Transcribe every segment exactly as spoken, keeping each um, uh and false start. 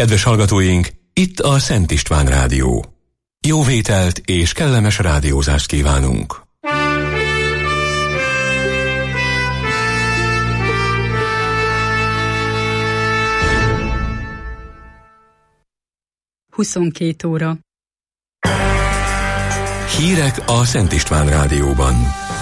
Kedves hallgatóink, itt a Szent István Rádió. Jó vételt és kellemes rádiózást kívánunk! huszonkét óra. Hírek a Szent István Rádióban.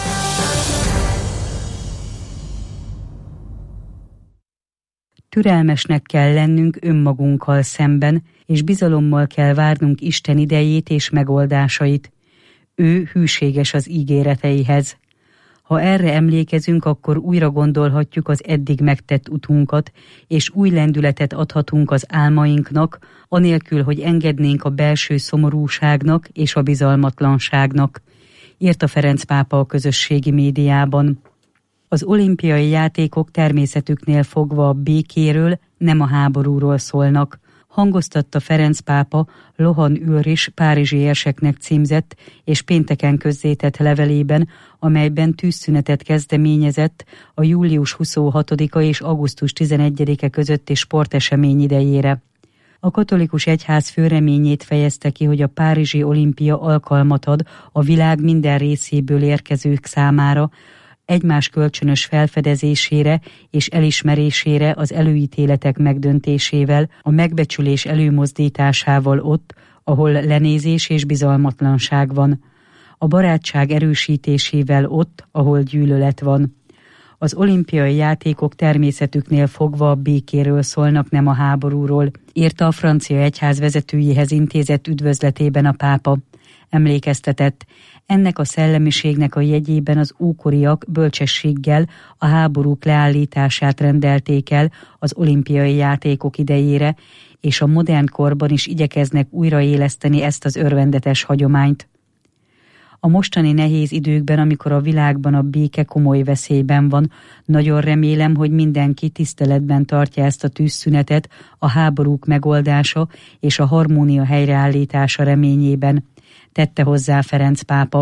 Türelmesnek kell lennünk önmagunkkal szemben, és bizalommal kell várnunk Isten idejét és megoldásait. Ő hűséges az ígéreteihez. Ha erre emlékezünk, akkor újra gondolhatjuk az eddig megtett utunkat, és új lendületet adhatunk az álmainknak, anélkül, hogy engednénk a belső szomorúságnak és a bizalmatlanságnak, írta Ferenc pápa a közösségi médiában. Az olimpiai játékok természetüknél fogva a békéről, nem a háborúról szólnak, hangoztatta Ferenc pápa Lohan Ulrich párizsi érseknek címzett és pénteken közzétett levelében, amelyben tűzszünetet kezdeményezett a július huszonhatodika és augusztus tizenegyedike közötti sportesemény idejére. A katolikus egyház fő reményét fejezte ki, hogy a párizsi olimpia alkalmat ad a világ minden részéből érkezők számára, egymás kölcsönös felfedezésére és elismerésére az előítéletek megdöntésével, a megbecsülés előmozdításával ott, ahol lenézés és bizalmatlanság van, a barátság erősítésével ott, ahol gyűlölet van. Az olimpiai játékok természetüknél fogva a békéről szólnak, nem a háborúról, írta a francia egyház vezetőjéhez intézett üdvözletében a pápa. Emlékeztetett, ennek a szellemiségnek a jegyében az ókoriak bölcsességgel a háborúk leállítását rendelték el az olimpiai játékok idejére, és a modern korban is igyekeznek újraéleszteni ezt az örvendetes hagyományt. A mostani nehéz időkben, amikor a világban a béke komoly veszélyben van, nagyon remélem, hogy mindenki tiszteletben tartja ezt a tűzszünetet a háborúk megoldása és a harmónia helyreállítása reményében, tette hozzá Ferenc pápa.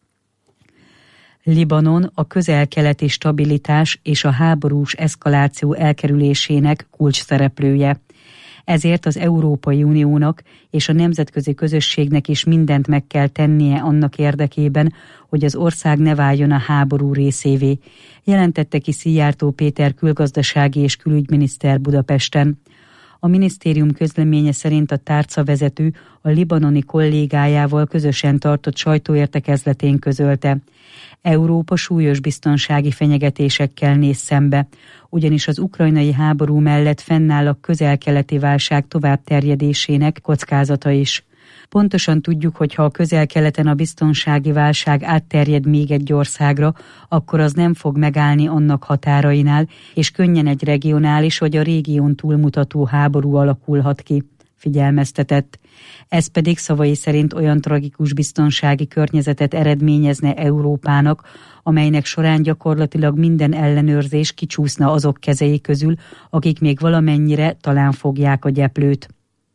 Libanon a közel-keleti stabilitás és a háborús eszkaláció elkerülésének kulcsszereplője. Ezért az Európai Uniónak és a nemzetközi közösségnek is mindent meg kell tennie annak érdekében, hogy az ország ne váljon a háború részévé, jelentette ki Szijjártó Péter külgazdasági és külügyminiszter Budapesten. A minisztérium közleménye szerint a tárcavezető a libanoni kollégájával közösen tartott sajtóértekezletén közölte. Európa súlyos biztonsági fenyegetésekkel néz szembe, ugyanis az ukrajnai háború mellett fennáll a közel-keleti válság tovább terjedésének kockázata is. Pontosan tudjuk, hogy ha a közel-keleten a biztonsági válság átterjed még egy országra, akkor az nem fog megállni annak határainál, és könnyen egy regionális vagy a régión túlmutató háború alakulhat ki, figyelmeztetett. Ez pedig szavai szerint olyan tragikus biztonsági környezetet eredményezne Európának, amelynek során gyakorlatilag minden ellenőrzés kicsúszna azok kezei közül, akik még valamennyire talán fogják a gyeplőt.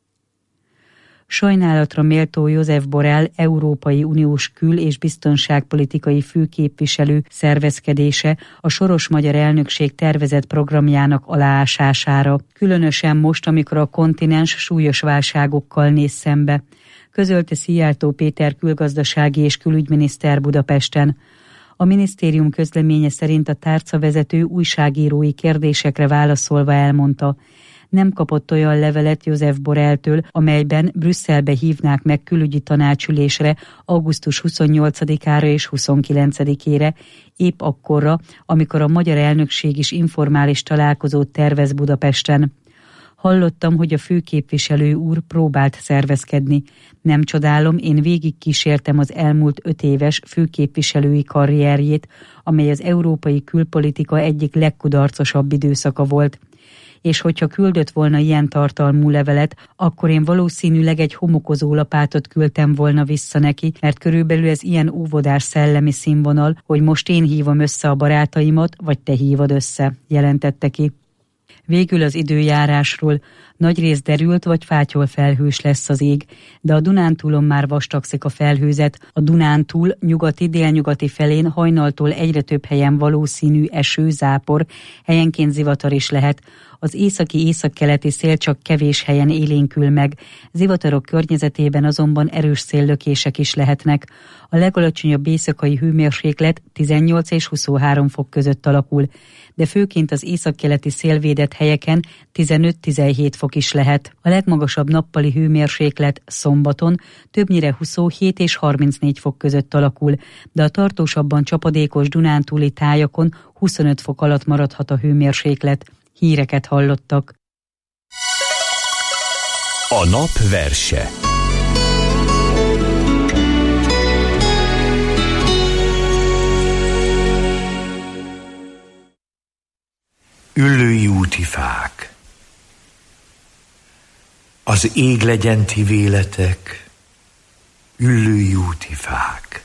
Sajnálatra méltó Josep Borrell Európai Uniós kül- és biztonságpolitikai főképviselő szervezkedése a soros magyar elnökség tervezett programjának aláásására, különösen most, amikor a kontinens súlyos válságokkal néz szembe, közölte Szijjártó Péter külgazdasági és külügyminiszter Budapesten. A minisztérium közleménye szerint a tárcavezető újságírói kérdésekre válaszolva elmondta, nem kapott olyan levelet Josep Borrelltől, amelyben Brüsszelbe hívnák meg külügyi tanácsülésre augusztus huszonnyolcadikára és huszonkilencedikére, épp akkorra, amikor a magyar elnökség is informális találkozót tervez Budapesten. Hallottam, hogy a főképviselő úr próbált szervezkedni. Nem csodálom, én végigkísértem az elmúlt öt éves főképviselői karrierjét, amely az európai külpolitika egyik legkudarcosabb időszaka volt. És hogyha küldött volna ilyen tartalmú levelet, akkor én valószínűleg egy homokozó lapátot küldtem volna vissza neki, mert körülbelül ez ilyen óvodás szellemi színvonal, hogy most én hívom össze a barátaimat, vagy te hívod össze, jelentette ki. Végül az időjárásról: nagyrészt derült vagy fátyol felhős lesz az ég, de a Dunántúlon már vastagszik a felhőzet. A Dunántúl nyugati-délnyugati felén hajnaltól egyre több helyen valószínű eső, zápor, helyenként zivatar is lehet. Az északi-északkeleti szél csak kevés helyen élénkül meg, zivatarok környezetében azonban erős széllökések is lehetnek. A legalacsonyabb éjszakai hőmérséklet tizennyolc és huszonhárom fok között alakul, de főként az északkeleti szélvédett helyeken tizenöt-tizenhét fok is lehet. A legmagasabb nappali hőmérséklet szombaton többnyire huszonhét és harmincnégy fok között alakul, de a tartósabban csapadékos dunántúli tájakon huszonöt fok alatt maradhat a hőmérséklet. Híreket hallottak. A nap verse. Üllői úti fák. Az ég legyen ti véletek, üllői úti fák.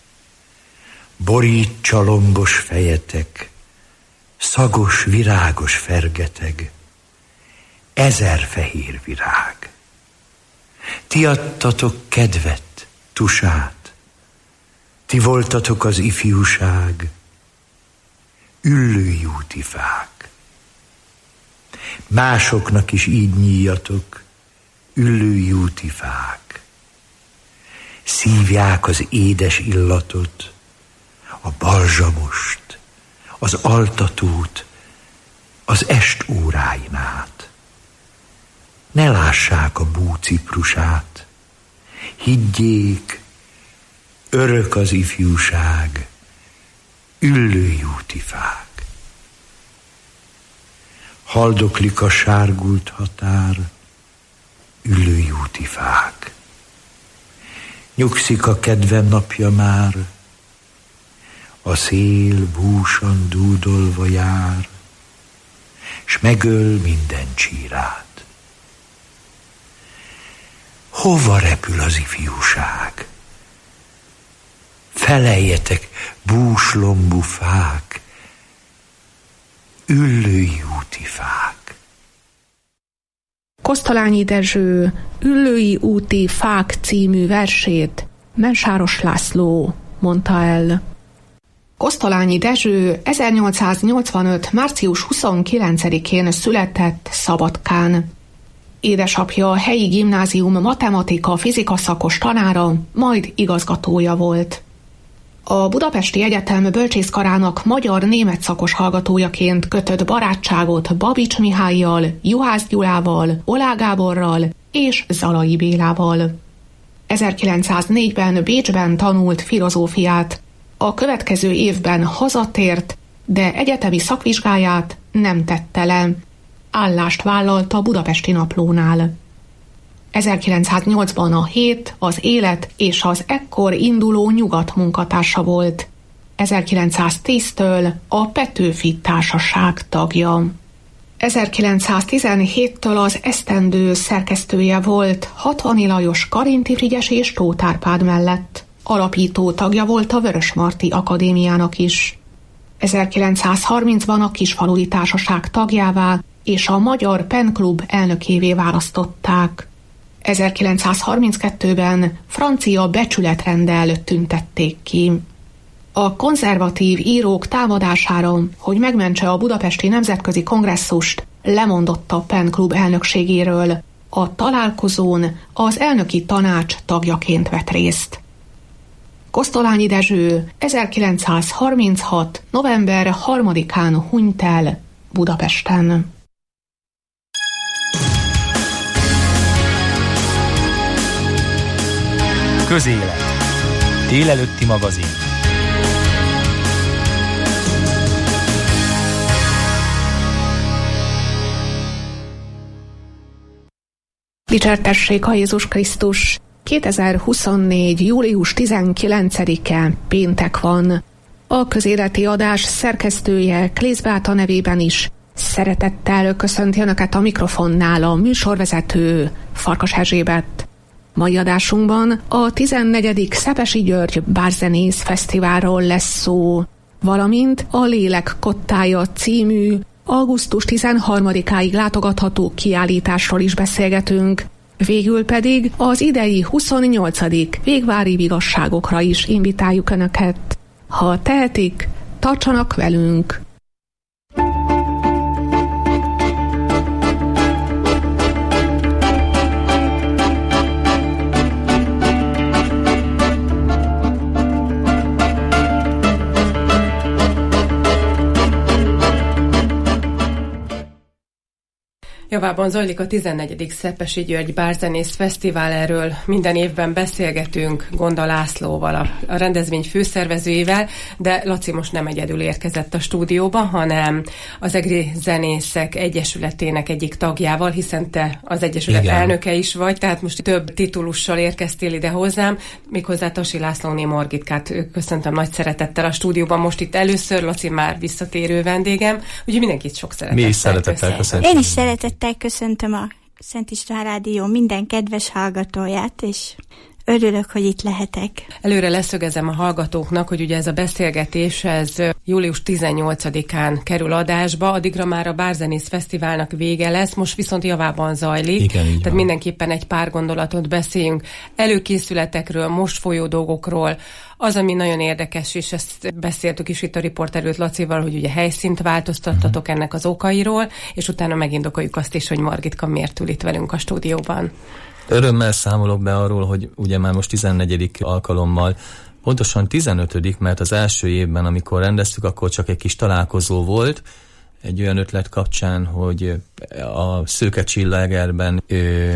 Borítsa lombos fejetek, szagos, virágos fergeteg, ezer fehér virág. Ti adtatok kedvet, tusát, ti voltatok az ifjúság, üllői úti fák. Másoknak is így nyíjatok, üllői úti fák. Szívják az édes illatot, a balzsamost, az altatót, az est óráin át. Ne lássák a bú ciprusát, higgyék, örök az ifjúság, üllői úti fák. Haldoklik a sárgult határ, üllői úti fák. Nyugszik a kedvem napja már, a szél búsan dúdolva jár, s megöl minden csírát. Hova repül az ifjúság? Feleljetek, búslombú fák, üllői úti fák. Kosztolányi Dezső Üllői úti fák című versét Mensáros László mondta el. Kosztolányi Dezső ezernyolcszáznyolcvanöt. március huszonkilencedikén született Szabadkán. Édesapja a helyi gimnázium matematika-fizika szakos tanára, majd igazgatója volt. A Budapesti Egyetem bölcsészkarának magyar-német szakos hallgatójaként kötött barátságot Babics Mihállyal, Juhász Gyulával, Olá Gáborral és Zalai Bélával. ezerkilencszáznégyben Bécsben tanult filozófiát, a következő évben hazatért, de egyetemi szakvizsgáját nem tette le. Állást vállalt a Budapesti Naplónál. ezerkilencszáznyolcban a Hét, az Élet és az ekkor induló Nyugat munkatársa volt. ezerkilencszáztíztől a Petőfi Társaság tagja. ezerkilencszáztizenhéttől az Esztendő szerkesztője volt Hatvani Lajos, Karinti Frigyes és Tóth Árpád mellett. Alapító tagja volt a Vörösmarty Akadémiának is. ezerkilencszázharmincban a Kisfaludy Társaság tagjává és a Magyar Pen Klub elnökévé választották. ezerkilencszázharminckettőben francia becsületrenddel tüntették ki. A konzervatív írók támadására, hogy megmentse a budapesti nemzetközi kongresszust, lemondott a Pen Klub elnökségéről. A találkozón az elnöki tanács tagjaként vett részt. Kosztolányi Dezső ezerkilencszázharminchat. november harmadikán hunyt el Budapesten. Közélet. Délelőtti magazin. Dicsértessék a Jézus Krisztus! kétezer-huszonnégy. július tizenkilencedike péntek van. A közéleti adás szerkesztője Klész Beáta nevében is szeretettel köszönti Önöket a mikrofonnál a műsorvezető Farkas Erzsébet. Mai adásunkban a tizennegyedik Szepesi György Bárzenész Fesztiválról lesz szó, valamint a Lélek kottája című augusztus tizenharmadikáig látogatható kiállításról is beszélgetünk. Végül pedig az idei huszonnyolcadik végvári vigasságokra is invitáljuk Önöket. Ha tehetik, tartsanak velünk! Javában zajlik a tizennegyedik Szepesi György Bárzenész Fesztivál, erről minden évben beszélgetünk Gonda Lászlóval, a, a rendezvény főszervezőjével, de Laci most nem egyedül érkezett a stúdióba, hanem az Egri Zenészek Egyesületének egyik tagjával, hiszen te az Egyesület Igen. elnöke is vagy, tehát most több titulussal érkeztél ide hozzám, méghozzá Tasi Lászlóné Margitkát köszöntöm nagy szeretettel a stúdióban, most itt először, Laci már visszatérő vendégem, úgyhogy mindenkit sok szeretettel. Mi is szeretettel köszöntöm. Én is szeretettel köszöntöm a Szent István Rádió minden kedves hallgatóját, és örülök, hogy itt lehetek. Előre leszögezem a hallgatóknak, hogy ugye ez a beszélgetés, ez július tizennyolcadikán kerül adásba, addigra már a Bárzenész Fesztiválnak vége lesz, most viszont javában zajlik. Igen, tehát van. Mindenképpen egy pár gondolatot beszéljünk előkészületekről, most folyó dolgokról. Az, ami nagyon érdekes, és ezt beszéltük is itt a riporterőt Lacival, hogy ugye helyszínt változtattatok uh-huh. ennek az okairól, és utána megindokoljuk azt is, hogy Margitka miért ül itt velünk a stúdióban. Örömmel számolok be arról, hogy ugye már most tizennegyedik alkalommal, pontosan tizenötödik, mert az első évben, amikor rendeztük, akkor csak egy kis találkozó volt, egy olyan ötlet kapcsán, hogy a Szőke-Csillagerben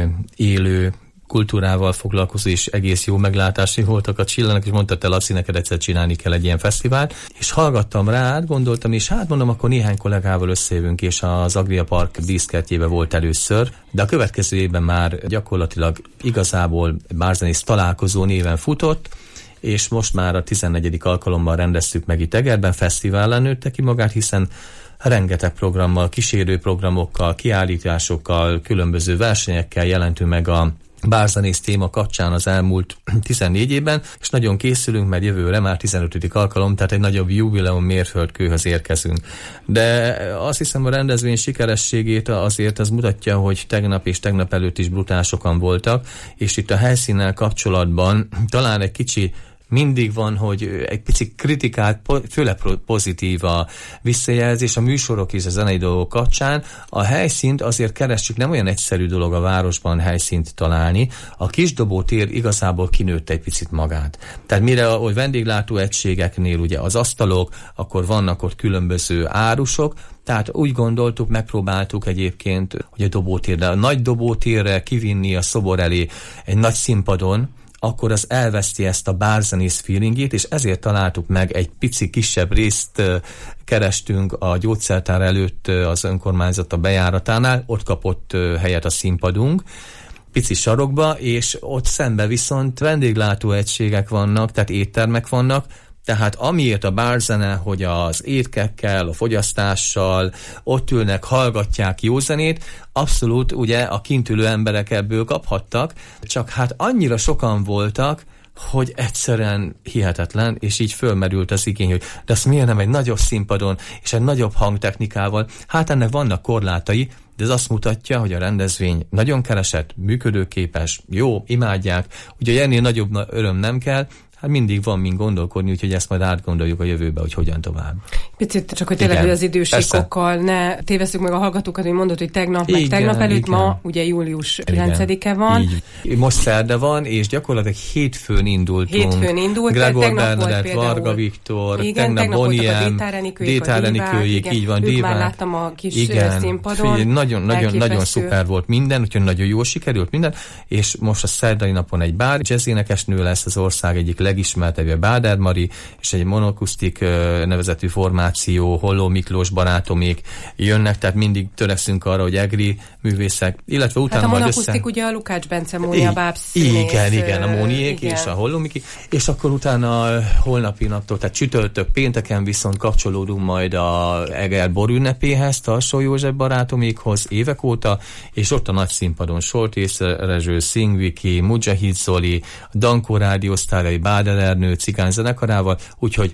élő kultúrával foglalkozó és egész jó meglátási voltak a Csillának, és mondta, te Laci, neked egyszer csinálni kell egy ilyen fesztivált, és hallgattam rá, átgondoltam, és hát mondom, akkor néhány kollégával összejövünk, és az Agria Park díszkertjébe volt először, de a következő évben már gyakorlatilag igazából Bárzenész találkozó néven futott, és most már a tizennegyedik alkalommal rendeztük meg itt Egerben, fesztivállal nőtte ki magát, hiszen rengeteg programmal, kísérő programokkal, kiállításokkal, különböző versenyekkel jelentünk meg a Bárzenész téma kapcsán az elmúlt tizennégy évben, és nagyon készülünk, mert jövőre már tizenötödik alkalom, tehát egy nagyobb jubileum mérföldkőhöz érkezünk. De azt hiszem, a rendezvény sikerességét azért az mutatja, hogy tegnap és tegnap előtt is brutál sokan voltak, és itt a helyszínnel kapcsolatban talán egy kicsi mindig van, hogy egy pici kritikát, főleg pozitív a visszajelzés, a műsorok és a zenei dolgok kapcsán. A helyszínt azért keressük, nem olyan egyszerű dolog a városban helyszínt találni. A Kisdobó tér igazából kinőtte egy picit magát. Tehát mire, hogy vendéglátó egységeknél ugye az asztalok, akkor vannak ott különböző árusok, tehát úgy gondoltuk, megpróbáltuk egyébként, hogy a dobótérre, a nagy dobótérre kivinni a szobor elé egy nagy színpadon, akkor az elveszti ezt a bárzenész feelingét, és ezért találtuk meg, egy pici kisebb részt kerestünk a gyógyszertár előtt az önkormányzat a bejáratánál, ott kapott helyet a színpadunk, pici sarokba, és ott szembe viszont vendéglátó egységek vannak, tehát éttermek vannak, tehát amiért a bárzene, hogy az étkekkel, a fogyasztással ott ülnek, hallgatják jó zenét, abszolút ugye a kint ülő emberek ebből kaphattak, csak hát annyira sokan voltak, hogy egyszerűen hihetetlen, és így fölmerült az igény, hogy de azt miért nem egy nagyobb színpadon, és egy nagyobb hangtechnikával, hát ennek vannak korlátai, de ez azt mutatja, hogy a rendezvény nagyon keresett, működőképes, jó, imádják, ugye ennél nagyobb öröm nem kell, hát mindig van mind gondolkodni, úgyhogy ezt majd átgondoljuk a jövőbe, hogy hogyan tovább. Picit csak, hogy tényleg, hogy az idősíkokkal ne tévesszük meg a hallgatókat, hogy mondod, hogy tegnap, igen, meg tegnap előtt, igen. Ma ugye július kilencedike van. Így. Most szerda van, és gyakorlatilag hétfőn indultunk. Hétfőn indult, Gregor Bernadett, Varga Viktor, igen, tegnap, tegnap Boniem, Détárenikőjék, így van, ők már láttam a kis igen, színpadon. Figyelj, nagyon, nagyon, nagyon szuper volt minden, úgyhogy nagyon jól sikerült minden, és most a szerdai napon egy bár jazzénekesnő lesz, az ország egyik legismertebb, Báder Mari, és egy monokusztik nevezetű formáció, Holló Miklós barátomék jönnek, tehát mindig törekszünk arra, hogy egri művészek, illetve utána hát a majd monokusztik össze... ugye a Lukács Bence Mónia bábszínész. Igen, igen, a Móniék és a Hollómiki, és akkor utána holnapi naptól, tehát csütörtök, pénteken viszont kapcsolódunk majd a Eger borünnepéhez, Tarsó József barátomékhoz évek óta, és ott a nagy színpadon Soltész Rezső, Szingviki, Mujahid Zoli, Dankó rádiósztárai, Báder Ernő, Cigány zenekarával, úgyhogy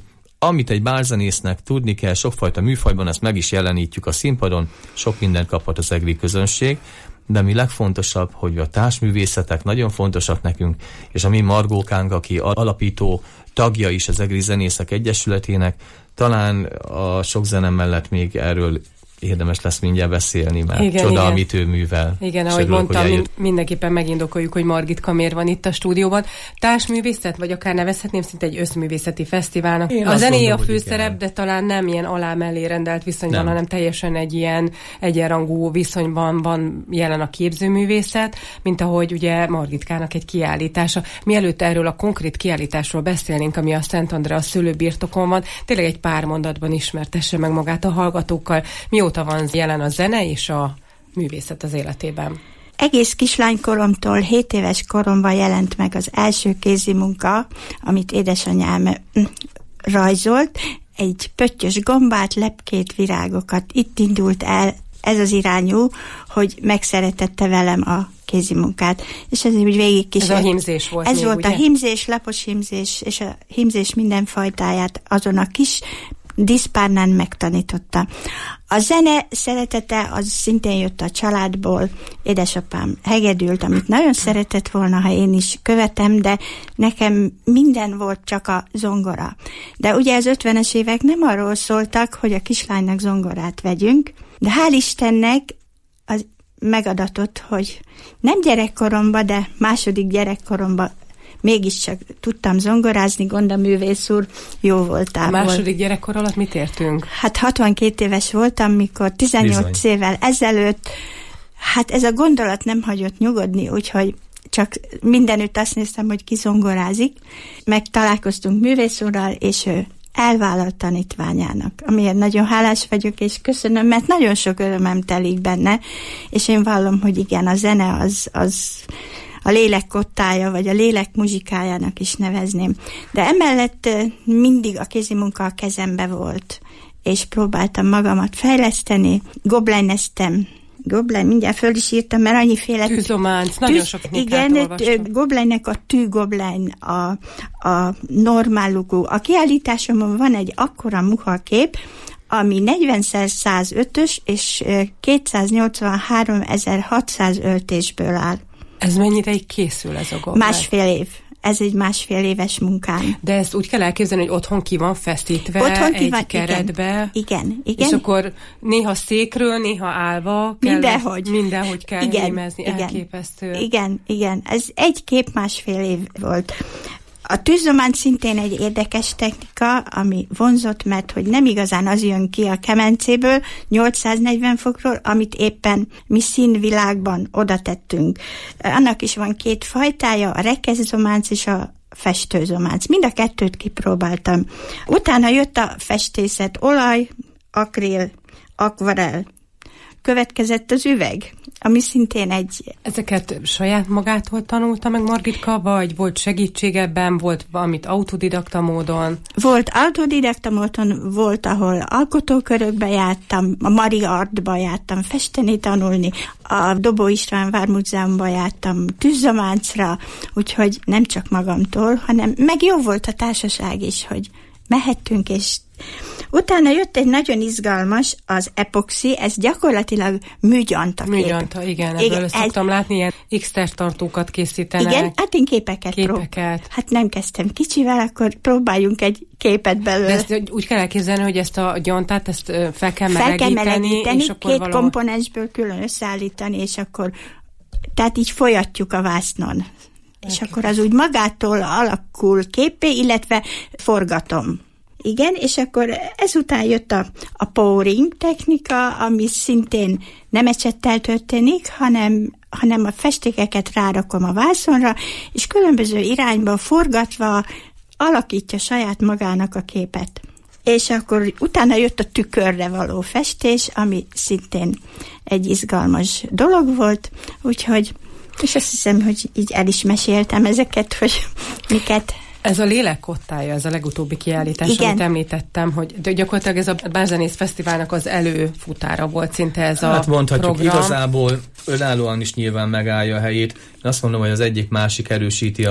amit egy bárzenésznek tudni kell sokfajta műfajban, ezt meg is jelenítjük a színpadon, sok mindent kaphat az egri közönség, de mi legfontosabb, hogy a társművészetek nagyon fontosak nekünk, és a mi Margókánk, aki alapító tagja is az Egri Zenészek Egyesületének, talán a sok zene mellett még erről érdemes lesz mindjárt beszélni, mert igen, csoda, igen. amit ő művel. Igen, ahogy örülök, mondtam, mind, mindenképpen megindokoljuk, hogy Margitka miért van itt a stúdióban. Társművészet, vagy akár nevezhetném szinte egy összművészeti fesztiválnak. Én a zené a főszerep, de talán nem ilyen alá-mellé rendelt viszonyban, nem. hanem teljesen egy ilyen egyenrangú viszonyban van jelen a képzőművészet, mint ahogy ugye Margitkának egy kiállítása. Mielőtt erről a konkrét kiállításról beszélnénk, ami a Szent Andrea szőlőbirtokon van, tényleg egy pár mondatban ismertesse meg magát a hallgatókkal. Mióta van jelen a zene és a művészet az életében? Egész kislánykoromtól hét éves koromban jelent meg az első kézi munka, amit édesanyám rajzolt. Egy pöttyös gombát, lepkét, virágokat. Itt indult el ez az irányú, hogy megszeretette velem a kézi munkát. És ez úgy végig kísért. Ez a hímzés volt Ez még, volt ugye? a hímzés, lapos hímzés, és a hímzés minden fajtáját azon a kis diszpárnán megtanította. A zene szeretete az szintén jött a családból. Édesapám hegedült, amit nagyon szeretett volna, ha én is követem, de nekem minden volt, csak a zongora. De ugye az ötvenes évek nem arról szóltak, hogy a kislánynak zongorát vegyünk, de hál' Istennek az megadatott, hogy nem gyerekkoromban, de második gyerekkoromban mégiscsak tudtam zongorázni, Gonda művész úr jó voltál. A második gyerekkor alatt mit értünk? Hát hatvankét éves voltam, mikor tizennyolc Bizony. évvel ezelőtt, hát ez a gondolat nem hagyott nyugodni, úgyhogy csak mindenütt azt néztem, hogy ki zongorázik. Megtalálkoztunk művész úrral, és ő elvállalt tanítványának, amiért nagyon hálás vagyok, és köszönöm, mert nagyon sok örömem telik benne, és én vallom, hogy igen, a zene az... az a lélek kottája, vagy a lélek muzsikájának is nevezném. De emellett mindig a kézimunka a kezembe volt, és próbáltam magamat fejleszteni, goblejneztem, Goblen, mindjárt föl is írtam, mert annyiféle... Tűzománc, nagyon tűz, sok technikát igen, olvastam. Goblennek a tűgoblen, a, a normál lugó. A kiállításomon van egy akkora muhakép, ami negyven szer százötös és kétszáznyolcvanháromezer-hatszáz öltésből áll. Ez mennyi ideig készül ez a goblen? Másfél év. Ez egy másfél éves munkám. De ezt úgy kell elképzelni, hogy otthon ki van feszítve otthon ki egy van, keretbe. Igen, igen, igen. És akkor néha székről, néha állva kell. Mindenhogy. Mindenhogy kell igen, rémezni. Igen, elképesztő. Igen, igen. Ez egy kép másfél év volt. A tűzzománc szintén egy érdekes technika, ami vonzott, mert hogy nem igazán az jön ki a kemencéből nyolcszáznegyven fokról, amit éppen mi színvilágban oda tettünk. Annak is van két fajtája, a rekezzománc és a festőzománc. Mind a kettőt kipróbáltam. Utána jött a festészet, olaj, akril, akvarell. Következett az üveg, ami szintén egy... Ezeket saját magától tanulta meg Margitka, vagy volt segítség ebben, volt valamit autodidakta módon? Volt autodidakta módon, volt, ahol alkotókörökbe jártam, a Maria Artba jártam festeni, tanulni, a Dobó István Vármúzeumban jártam tűzzománcra, úgyhogy nem csak magamtól, hanem meg jó volt a társaság is, hogy mehettünk, és utána jött egy nagyon izgalmas, az epoxi, ez gyakorlatilag műgyanta kép. Műgyanta, igen, ebből igen, szoktam ez... látni, ilyen X-tertartókat készítenek. Igen, hát én képeket, képeket. Prób- Hát nem kezdtem kicsivel, akkor próbáljunk egy képet belőle. De ezt úgy kell elképzelni, hogy ezt a gyantát, ezt fel kell melegíteni, fel kell melegíteni és akkor két valahol... komponensből külön összeállítani, és akkor tehát így folyatjuk a vásznon. És okay. Akkor az úgy magától alakul képé, illetve forgatom. Igen, és akkor ezután jött a, a pouring technika, ami szintén nem ecsettel történik, hanem, hanem a festékeket rárakom a vászonra, és különböző irányba forgatva alakítja saját magának a képet. És akkor utána jött a tükörre való festés, ami szintén egy izgalmas dolog volt, úgyhogy, és azt hiszem, hogy így el is meséltem ezeket, hogy miket... Ez a lélek kottája, ez a legutóbbi kiállítás, igen. Amit említettem, hogy gyakorlatilag ez a Bárzenész Fesztiválnak az előfutára volt szinte ez a hát mondhatjuk, program. Igazából önállóan is nyilván megállja a helyét. Én azt mondom, hogy az egyik másik erősíti a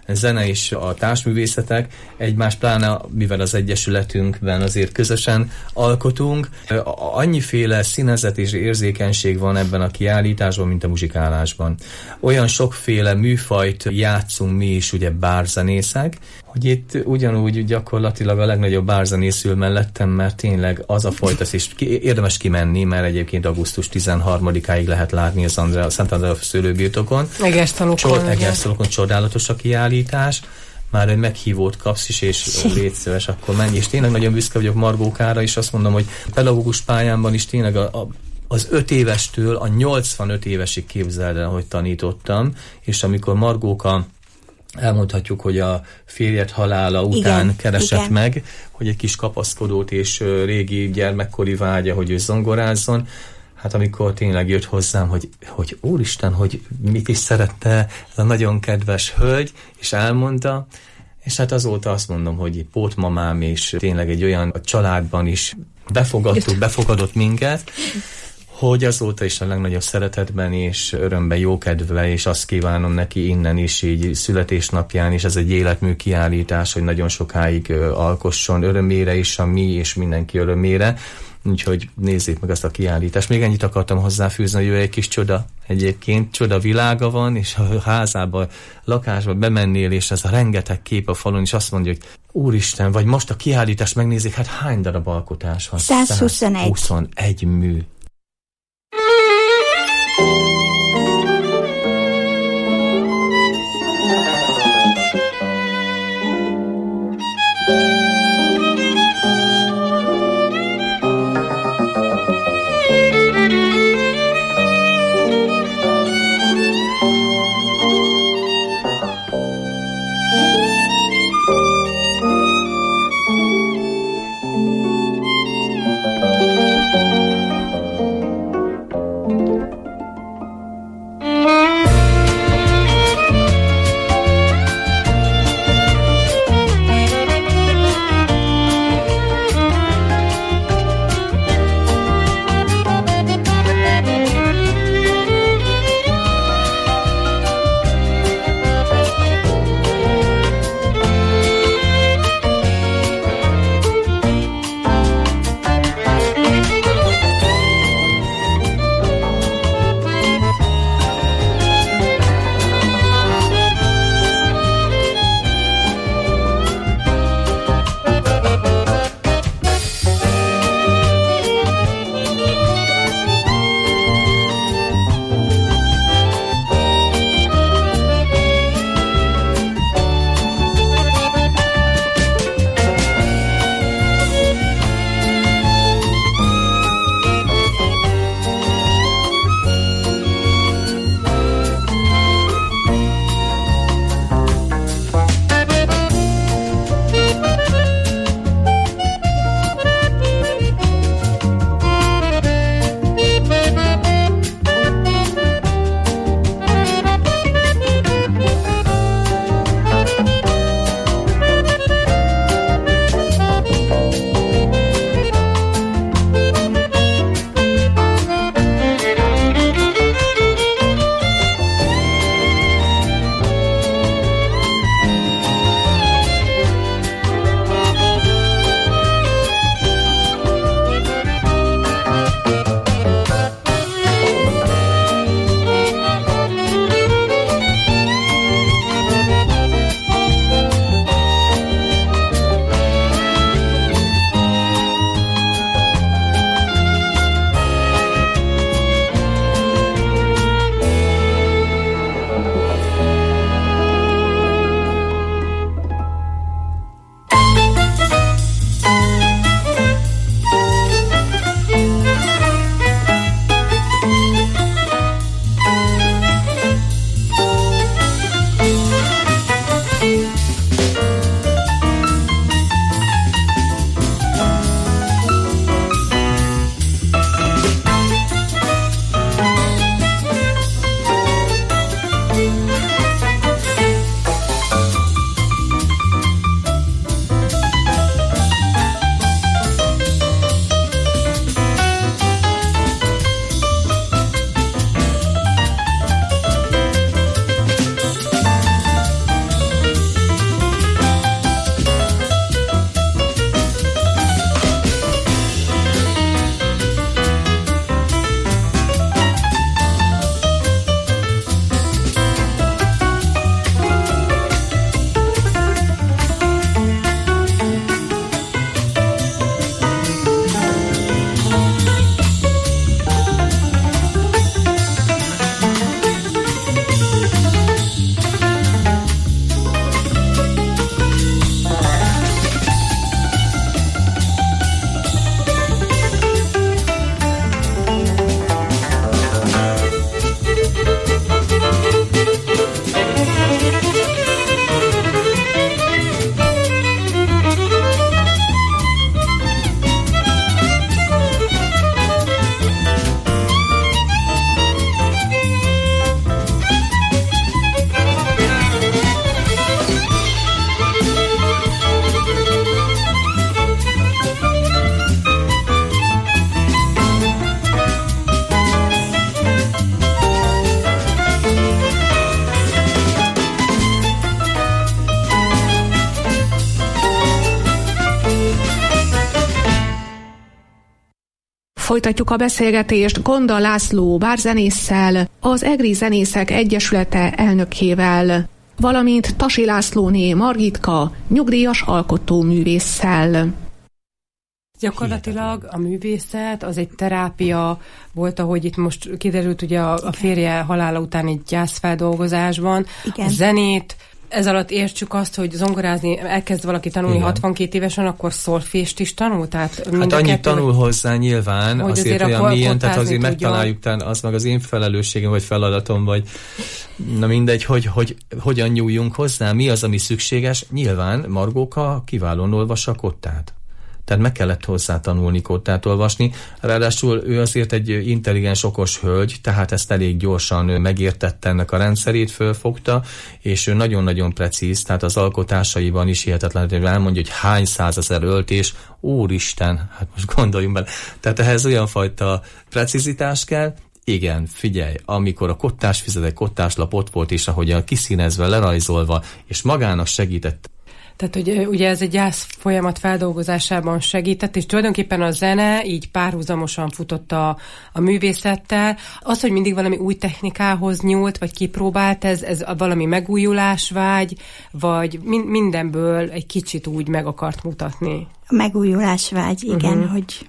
zene és a társművészetek egymás, pláne mivel az egyesületünkben azért közösen alkotunk. Annyiféle színezet és érzékenység van ebben a kiállításban, mint a muzsikálásban. Olyan sokféle műfajt játszunk mi is, ugye bárzenészek, hogy itt ugyanúgy gyakorlatilag a legnagyobb bárzenész ül mellettem, mert tényleg az a fajta, és érdemes kimenni, mert egyébként augusztus tizenharmadikáig lehet látni az Andrea, Szent Andrea szőlőbirtokon. Egerszalokon. Egerszalokon csodálatos a kiállítás. Már egy meghívót kapsz is, és légy szíves, akkor menj. És tényleg nagyon büszke vagyok Margókára, és azt mondom, hogy pedagógus pályámban is tényleg a, a az öt évestől a nyolcvanöt évesig képzeld el, hogy tanítottam, és amikor Margóka, elmondhatjuk, hogy a férjed halála után igen, keresett igen. meg, hogy egy kis kapaszkodót és régi gyermekkori vágya, hogy ő zongorázzon. Hát amikor tényleg jött hozzám, hogy, hogy úristen, hogy mit is szerette ez a nagyon kedves hölgy, és elmondta, és hát azóta azt mondom, hogy pótmamám, és tényleg egy olyan családban is befogadtuk, befogadott minket, hogy azóta is a legnagyobb szeretetben és örömben, jókedvvel, és azt kívánom neki innen is így születésnapján, és ez egy életmű kiállítás, hogy nagyon sokáig alkosson örömére is, a mi és mindenki örömére. Úgyhogy nézzék meg azt a kiállítást. Még ennyit akartam hozzáfűzni, hogy ő egy kis csoda egyébként, csoda világa van, és a házába, lakásba bemennél, és ez a rengeteg kép a falon, és azt mondja, hogy úristen, vagy most a kiállítást megnézik, hát hány darab alkotás van? százhuszonegy. százhuszonegy mű. Folytatjuk a beszélgetést Gonda László bárzenésszel, az Egri Zenészek Egyesülete elnökével, valamint Tasi Lászlóné Margitka nyugdíjas alkotóművésszel. Gyakorlatilag a művészet az egy terápia volt, ahogy itt most kiderült ugye a, a férje halála után egy gyászfeldolgozásban. Igen. A zenét, ez alatt értsük azt, hogy zongorázni elkezd valaki tanulni igen. hatvankét évesen, akkor szolfést is tanul? Tehát hát annyit kettő, tanul hozzá nyilván, azért, azért olyan milyen, tehát azért megtaláljuk, tehát az meg az én felelősségem, vagy feladatom, vagy na mindegy, hogy, hogy hogyan nyúljunk hozzá, mi az, ami szükséges. Nyilván Margóka kiválóan olvassa a kottát. Tehát meg kellett hozzá tanulni kottát olvasni. Ráadásul ő azért egy intelligens, okos hölgy, tehát ezt elég gyorsan megértette, ennek a rendszerét fölfogta, és ő nagyon-nagyon precíz, tehát az alkotásaiban is hihetetlen, hogy elmondja, hogy hány százezer öltés, úristen, hát most gondoljunk bele. Tehát ehhez olyan fajta precizitás kell. Igen, figyelj, amikor a kottásfüzet, egy kottáslap ott volt, és ahogy a kiszínezve, lerajzolva, és magának segített. Tehát, hogy ugye ez egy gyász folyamat feldolgozásában segített, és tulajdonképpen a zene így párhuzamosan futott a, a művészettel. Az, hogy mindig valami új technikához nyúlt, vagy kipróbált, ez, ez valami megújulásvágy, vagy min- mindenből egy kicsit úgy meg akart mutatni. A megújulásvágy, igen, uh-huh. hogy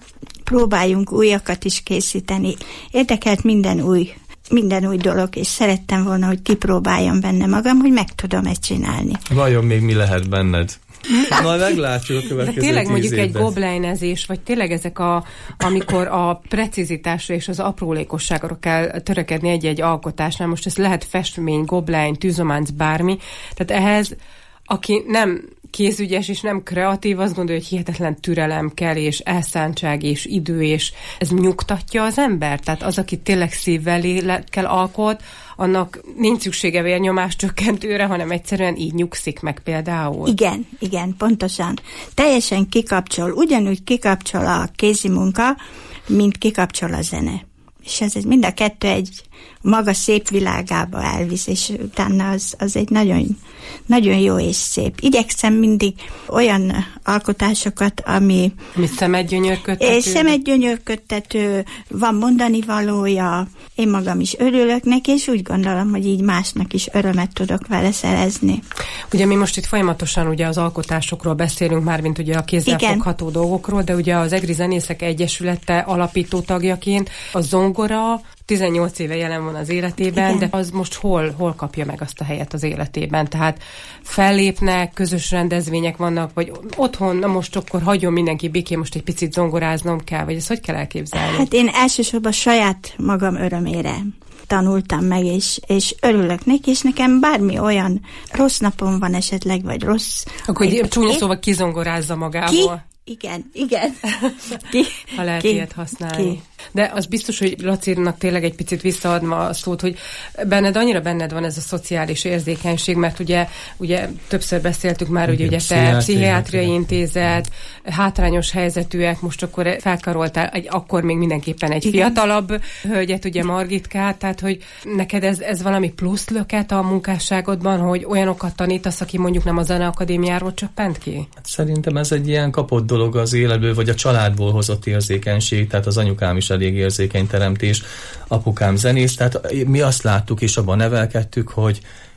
próbáljunk újakat is készíteni. Érdekelt minden új minden új dolog, és szerettem volna, hogy kipróbáljam benne magam, hogy meg tudom ezt csinálni. Vajon még mi lehet benned? Majd meglátjuk a következő de tényleg mondjuk évben. Egy gobleinezés, vagy tényleg ezek a, amikor a precizitásra és az aprólékosságra kell törekedni egy-egy alkotásnál, most ez lehet festmény, goblein, tűzománc, bármi, tehát ehhez, aki nem kézügyes és nem kreatív, azt gondolja, hogy hihetetlen türelem kell, és elszántság, és idő, és ez nyugtatja az ember. Tehát az, aki tényleg szívvel, lélekkel alkot, annak nincs szüksége vérnyomás csökkentőre, hanem egyszerűen így nyugszik meg például. Igen, igen, pontosan. Teljesen kikapcsol, ugyanúgy kikapcsol a kézi munka, mint kikapcsol a zene. És ez mind a kettő egy maga szép világába elvisz, és utána az, az egy nagyon, nagyon jó és szép. Igyekszem mindig olyan alkotásokat, ami... Mi szemedgyönyörködtető? Szemedgyönyörködtető, van mondani valója, én magam is örülök neki, és úgy gondolom, hogy így másnak is örömet tudok vele szerezni. Ugye mi most itt folyamatosan ugye az alkotásokról beszélünk már, mint ugye a kézzelfogható dolgokról, de ugye az Egri Zenészek Egyesülete alapító tagjaként a zongora tizennyolc éve jelen van az életében, igen. de az most hol, hol kapja meg azt a helyet az életében? Tehát fellépnek, közös rendezvények vannak, vagy otthon, na most akkor hagyjon mindenki békén, most egy picit zongoráznom kell, vagy ezt hogy kell elképzelni? Hát én elsősorban saját magam örömére tanultam meg, és, és örülök neki, és nekem bármi olyan rossz napom van esetleg, vagy rossz... Akkor egy csúnya szóval kizongorázza magából. Ki? Igen, igen. Ki, ha lehet ki, ilyet használni. Ki. De az biztos, hogy Lacinak tényleg egy picit visszaadva a szót, hogy benned annyira benned van ez a szociális érzékenység, mert ugye, ugye többször beszéltük már, hogy ugye te pszichiátriai intézet, hátrányos helyzetűek, most akkor felkaroltál, egy, akkor még mindenképpen egy igen. fiatalabb hölgyet, ugye Margitkát, tehát hogy neked ez, ez valami plusz löket a munkásságodban, hogy olyanokat tanítasz, aki mondjuk nem a Zeneakadémiáról csöppent ki? Szerintem ez egy ilyen kapott dolog az életből, vagy a családból hozott érzékenység, tehát az anyukám is elég érzékeny teremtés, apukám zenész, tehát mi azt láttuk, és abban nevelkedtük, hogy,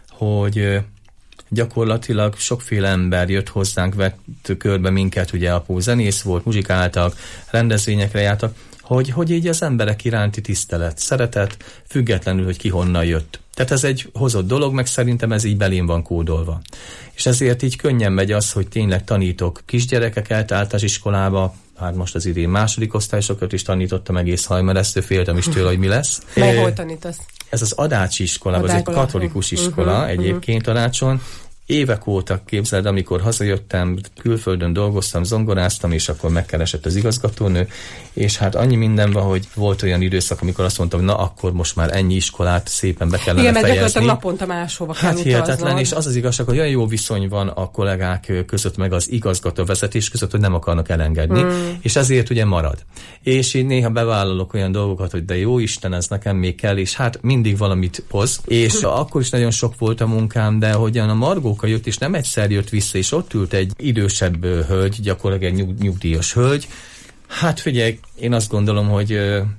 hogy gyakorlatilag sokféle ember jött hozzánk, vett körbe minket, ugye apu zenész volt, muzsikáltak, rendezvényekre jártak, hogy, hogy így az emberek iránti tisztelet, szeretet, függetlenül, hogy ki honnan jött. Tehát ez egy hozott dolog, meg szerintem ez így belém van kódolva. És ezért így könnyen megy az, hogy tényleg tanítok kisgyerekeket általános iskolába, hát most az idén második osztályosokat is tanítottam, egész hajmeresztő, féltem is tőle, hogy mi lesz. Mely hol tanítasz? Ez az Adácsi iskola, ez egy katolikus iskola uh-huh, egyébként uh-huh. Adácson. Évek óta képzeld, amikor hazajöttem, külföldön dolgoztam, zongoráztam, és akkor megkeresett az igazgatónő, és hát annyi minden van, hogy volt olyan időszak, amikor azt mondtam, hogy na akkor most már ennyi iskolát szépen be kellene igen, fejezni. Igen, mert naponta máshova kell hát hihetetlen, és az az igazság, hogy olyan jó viszony van a kollégák között, meg az igazgató vezetés között, hogy nem akarnak elengedni, hmm. és ezért ugye marad. És én néha bevállalok olyan dolgokat, hogy de jó Isten, ez nekem még kell, és hát mindig valamit hoz. És hmm. akkor is nagyon sok volt a munkám, de hogyan a Margó jött, és nem egyszer jött vissza, és ott ült egy idősebb hölgy, gyakorlatilag egy nyug, nyugdíjas hölgy, Hát figyelj, én azt gondolom, hogy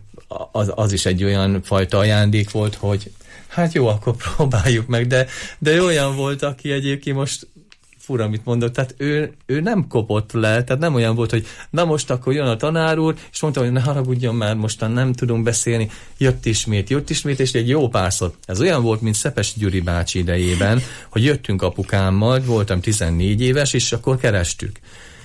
az, az is egy olyan fajta ajándék volt, hogy hát jó, akkor próbáljuk meg, de, de olyan volt, aki egyébként most fura, amit mondott, tehát ő, ő nem kopott le, tehát nem olyan volt, hogy na most akkor jön a tanár úr, és mondta, hogy ne haragudjon már, mostan nem tudunk beszélni, jött ismét, jött ismét, és egy jó párszor. Ez olyan volt, mint Szepes Gyuri bácsi idejében, hogy jöttünk apukámmal, voltam tizennégy éves, és akkor kerestük.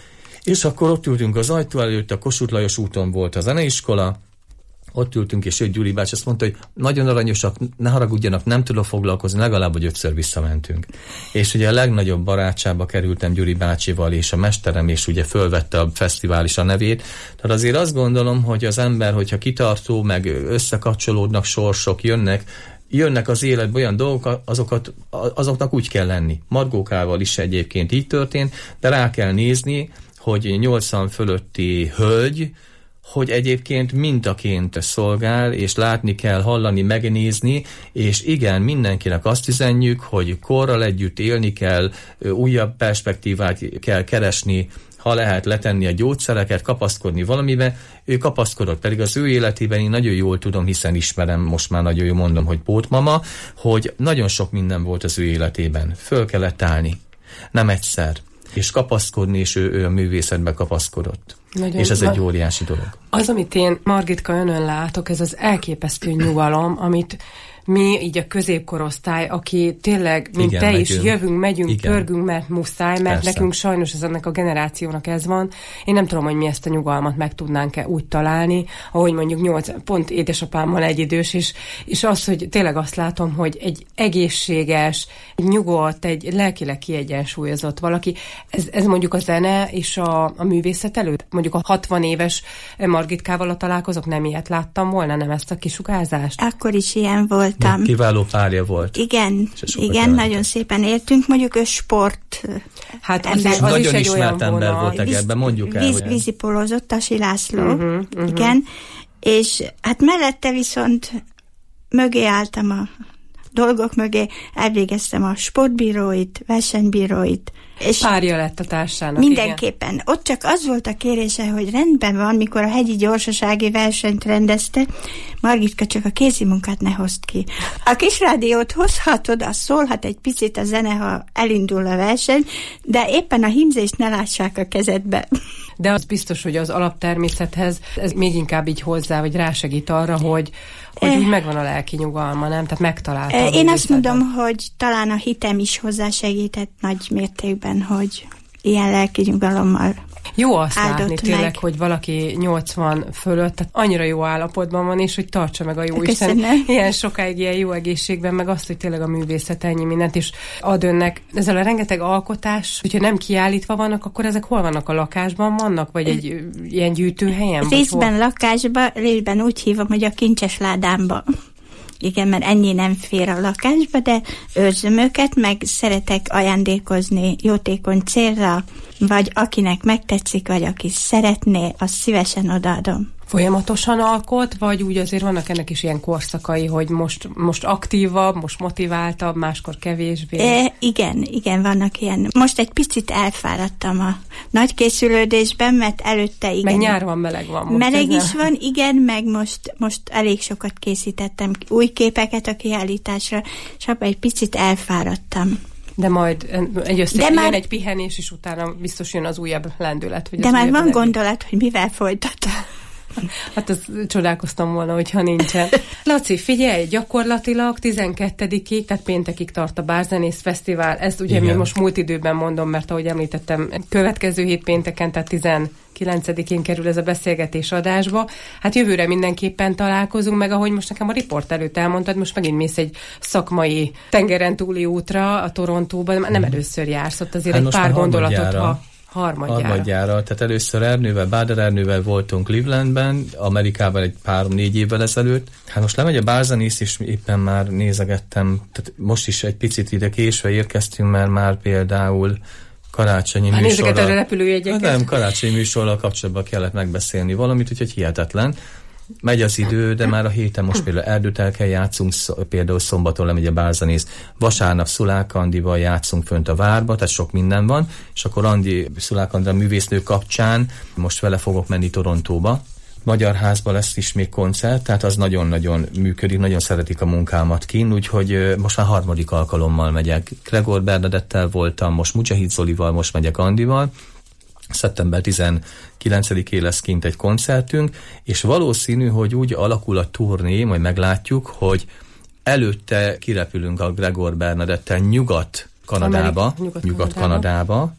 És akkor ott ültünk az ajtó előtt, a Kossuth Lajos úton volt a zeneiskola, ott ültünk, és jött Gyuri bácsi, azt mondta, hogy nagyon aranyosak, ne haragudjanak, nem tudok foglalkozni, legalább, hogy ötször visszamentünk. És ugye a legnagyobb barátságba kerültem Gyuri bácsival, és a mesterem, és ugye fölvette a fesztivál is a nevét. Tehát azért azt gondolom, hogy az ember, hogyha kitartó, meg összekapcsolódnak sorsok, jönnek, jönnek az életbe olyan dolgok, azokat, azoknak úgy kell lenni. Margókával is egyébként így történt, de rá kell nézni, hogy nyolcvan fölötti hölgy, hogy egyébként mintaként szolgál, és látni kell, hallani, megnézni, és igen, mindenkinek azt üzenjük, hogy korral együtt élni kell, újabb perspektívát kell keresni, ha lehet letenni a gyógyszereket, kapaszkodni valamibe. Ő kapaszkodott, pedig az ő életében én nagyon jól tudom, hiszen ismerem, most már nagyon jól mondom, hogy pótmama, hogy nagyon sok minden volt az ő életében. Föl kellett állni. Nem egyszer. És kapaszkodni, és ő, ő a művészetbe kapaszkodott. Nagyon és ez egy óriási dolog. Az, amit én, Margitka, önön látok, ez az elképesztő nyugalom, amit mi, így a középkorosztály, aki tényleg, mint igen, te megyünk. is, jövünk, megyünk, igen. pörgünk, mert muszáj, mert Persze. nekünk sajnos ez ennek a generációnak ez van. Én nem tudom, hogy mi ezt a nyugalmat meg tudnánk-e úgy találni, ahogy mondjuk nyolc, pont édesapámmal egyidős, és, és az, hogy tényleg azt látom, hogy egy egészséges, egy nyugodt, egy lelkileg kiegyensúlyozott valaki, ez, ez mondjuk a zene és a, a művészet előtt, mondjuk a hatvan éves Margitkával a találkozók, nem ilyet láttam volna, nem ezt a kisugárzást? Akkor is ilyen volt. Kiváló párja volt. Igen, igen, nagyon szépen éltünk, mondjuk ő sport hát ember. Az nagyon is egy ismert olyan ember volt ebben, mondjuk el. Víz, vízipolózott, Tasi László, uh-huh, uh-huh. igen, és hát mellette viszont mögé álltam a dolgok mögé, elvégeztem a sportbíróit, versenybíróit. És párja lett a társának. Mindenképpen. Igen. Ott csak az volt a kérése, hogy rendben van, mikor a hegyi gyorsasági versenyt rendezte, Margitka, csak a kézimunkát ne hozd ki. A kisrádiót hozhatod, az szólhat egy picit a zene, ha elindul a verseny, de éppen a hímzést ne lássák a kezedbe. De az biztos, hogy az alaptermészethez ez még inkább így hozzá, vagy rásegít arra, hogy, hogy úgy megvan a lelki nyugalma, nem? Tehát megtalálta. Én azt mondom, hogy talán a hitem is hozzásegített nagy mértékben, hogy ilyen lelki nyugalommal jó azt látni meg. tényleg, hogy valaki nyolcvan fölött, tehát annyira jó állapotban van, és hogy tartsa meg a jó Isten ilyen sokáig ilyen jó egészségben, meg azt, hogy tényleg a művészet ennyi mindent is ad önnek. Ezzel a rengeteg alkotás, hogyha nem kiállítva vannak, akkor ezek hol vannak? A lakásban vannak? Vagy egy ilyen gyűjtőhelyen? Részben lakásban, részben úgy hívom, hogy a kincses ládámba. Igen, mert ennyi nem fér a lakásba, de őrzöm őket, meg szeretek ajándékozni jótékony célra, vagy akinek megtetszik, vagy aki szeretné, azt szívesen odaadom. Folyamatosan alkot, vagy úgy azért vannak ennek is ilyen korszakai, hogy most, most aktívabb, most motiváltabb, máskor kevésbé? E, igen, igen, vannak ilyen. Most egy picit elfáradtam a nagy készülődésben, mert előtte igen. Meg nyár van, meleg van. Most meleg ezzel. is van, igen, meg most, most elég sokat készítettem új képeket a kiállításra, és abban egy picit elfáradtam. De majd egy össze, de már, jön egy pihenés, és utána biztos jön az újabb lendület. Hogy de már van lendület. Gondolat, hogy mivel folytatom. Hát azt csodálkoztam volna, hogyha nincsen. Laci, figyelj, gyakorlatilag tizenkettedikig, tehát péntekig tart a Bárzenész Fesztivál. Ezt ugye mi most múlt időben mondom, mert ahogy említettem, következő hét pénteken, tehát tizenkilencedikén kerül ez a beszélgetés adásba. Hát jövőre mindenképpen találkozunk, meg ahogy most nekem a riport előtt elmondtad, most megint mész egy szakmai tengeren túli útra a Torontóban. Nem először jársz, ott azért hát egy pár gondolatot, ha Harmadjára. Harmadjára. Tehát először Ernővel, Báder Ernővel voltunk Clevelandben, Amerikában egy pár-négy évvel ezelőtt. Hát most lemegy a Bárzenész, és éppen már nézegettem, tehát most is egy picit ide késve érkeztünk, mert már például karácsonyi hát műsorral... a repülőjegyeket. Nem, karácsonyi műsorral kapcsolatban kellett megbeszélni valamit, úgyhogy hihetetlen. megy az idő, de már a héten most például Erdőtelken játszunk, például szombaton lemegy a bárzenész, vasárnap Szulák Andival játszunk fönt a várba, tehát sok minden van, és akkor Andi, Szulák Andi a művésznő kapcsán most vele fogok menni Torontóba. Magyar Házban lesz is még koncert, tehát az nagyon-nagyon működik, nagyon szeretik a munkámat kint, úgyhogy most már harmadik alkalommal megyek. Gregor Bernadettel voltam, most Mujahid Zolival, most megyek Andival. szeptember tizenkilencedikén lesz kint egy koncertünk, és valószínű, hogy úgy alakul a turné, majd meglátjuk, hogy előtte kirepülünk a Gregor Bernadettel Nyugat-Kanadába, Nyugat-Kanadába,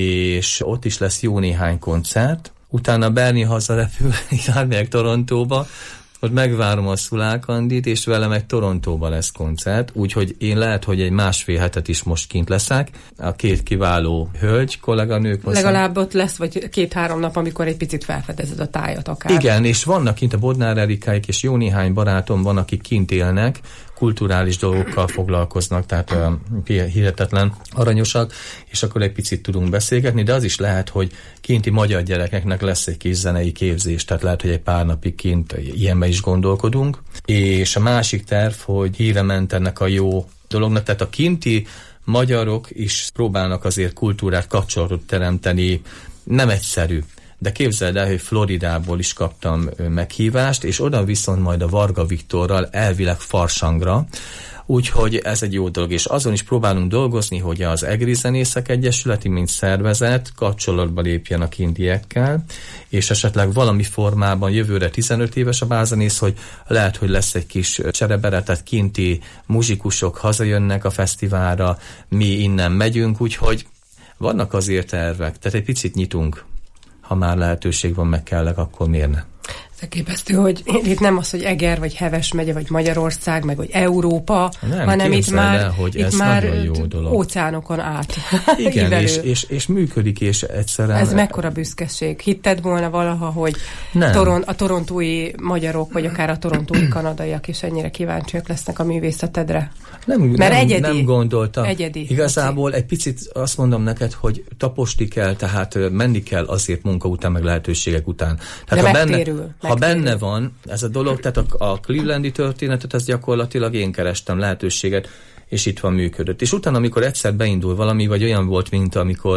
és ott is lesz jó néhány koncert. Utána Bernie hazarepül, jár Torontóba, ott megvárom a Szulák Andit, és vele meg Torontóba lesz koncert, úgyhogy én lehet, hogy egy másfél hetet is most kint leszek. A két kiváló hölgy, kolléganők. Legalább ott lesz, vagy két-három nap, amikor egy picit felfedezed a tájat akár. Igen, és vannak kint a Bodnár Erikáik, és jó néhány barátom van, akik kint élnek, kulturális dolgokkal foglalkoznak, tehát uh, hihetetlen aranyosak, és akkor egy picit tudunk beszélgetni, de az is lehet, hogy kinti magyar gyerekeknek lesz egy kis zenei képzés, tehát lehet, hogy egy pár napig kint ilyenben is gondolkodunk. És a másik terv, hogy híre ment ennek a jó dolognak, tehát a kinti magyarok is próbálnak azért kultúrát, kapcsolatot teremteni, nem egyszerű. De képzeld el, hogy Floridából is kaptam meghívást, és oda viszont majd a Varga Viktorral elvileg Farsangra, úgyhogy ez egy jó dolog, és azon is próbálunk dolgozni, hogy az Egri Zenészek Egyesületi, mint szervezet kapcsolatba lépjen a kintiekkel, és esetleg valami formában jövőre tizenöt éves a bárzenész, hogy lehet, hogy lesz egy kis cserebere, tehát kinti muzsikusok hazajönnek a fesztiválra, mi innen megyünk, úgyhogy vannak azért tervek, tehát egy picit nyitunk. Ha már lehetőség van, meg kellek, akkor miért ne? Ez képesztő, hogy itt nem az, hogy Eger, vagy Heves megye, vagy Magyarország, meg vagy Európa, nem, hanem itt már, el, hogy itt ez már jó dolog. Óceánokon át. Igen, és, és, és működik, és egyszerűen... Ez mekkora büszkeség. Hitted volna valaha, hogy toron, a torontói magyarok, vagy akár a torontói kanadaiak is ennyire kíváncsiak lesznek a művészetedre? Nem, Mert nem, egyedi. nem gondoltam. Egyedi. Igazából egy picit azt mondom neked, hogy taposni kell, tehát menni kell azért munka után, meg lehetőségek után. Tehát de ha megtérül. Benne, megtérül. ha benne van ez a dolog, tehát a, a Clevelandi történetet, ez gyakorlatilag én kerestem lehetőséget, és itt van működött. És utána, amikor egyszer beindul valami, vagy olyan volt, mint amikor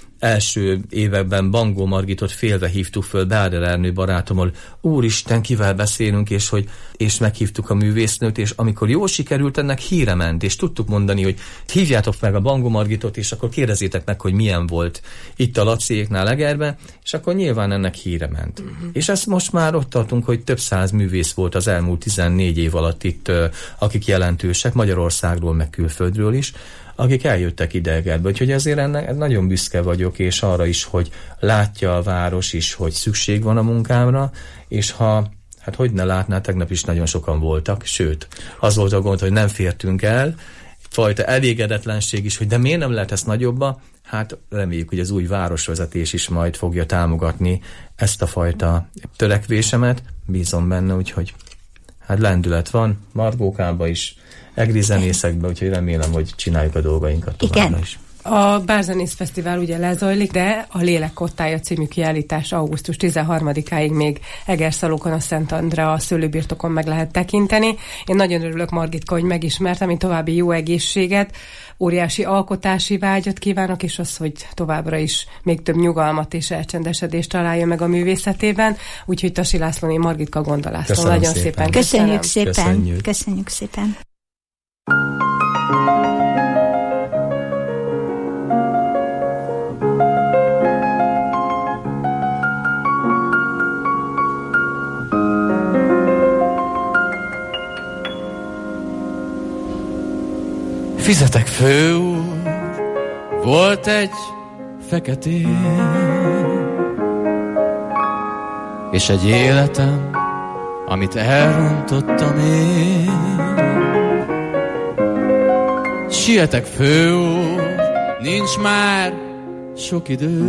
első években Bangó Margitot félve hívtuk föl Báder Ernő barátommal, úristen, kivel beszélünk, és hogy és meghívtuk a művésznőt, és amikor jól sikerült, ennek híre ment, és tudtuk mondani, hogy hívjátok meg a Bangó Margitot, és akkor kérdezzétek meg, hogy milyen volt itt a Laciéknál Egerbe, és akkor nyilván ennek híre ment. Uh-huh. És ezt most már ott tartunk, hogy több száz művész volt az elmúlt tizennégy év alatt itt, akik jelentősek, Magyarországról, meg külföldről is, akik eljöttek ide Egerbe. Úgyhogy azért ennek nagyon büszke vagyok, és arra is, hogy látja a város is, hogy szükség van a munkámra, és ha, hát hogy ne látná, tegnap is nagyon sokan voltak, sőt, az volt a gond, hogy nem fértünk el, fajta elégedetlenség is, hogy de miért nem lehet ezt nagyobba? Hát reméljük, hogy az új városvezetés is majd fogja támogatni ezt a fajta törekvésemet, bízom benne, úgyhogy hát lendület van, Margókában is, Egri zenészekben, úgyhogy remélem, hogy csináljuk a dolgainkat továbbra is. A Bárzenész Fesztivál ugye lezajlik, de a Lélek kottája című kiállítás augusztus tizenharmadikáig még Egerszalókon, a Szent Andrea szőlőbirtokon meg lehet tekinteni. Én nagyon örülök, Margitka, hogy megismertem, én további jó egészséget, óriási alkotási vágyat kívánok, és az, hogy továbbra is még több nyugalmat és elcsendesedést találja meg a művészetében. Úgyhogy Tasi Lászlóné, Margitka Gondalászló. Nagyon szépen. szépen köszönjük. Köszönjük szépen. Köszönjük. Köszönjük szépen. Fizetek főúr, volt egy feketén, és egy életem, amit elrontottam én. Sietek főúr, nincs már sok idő,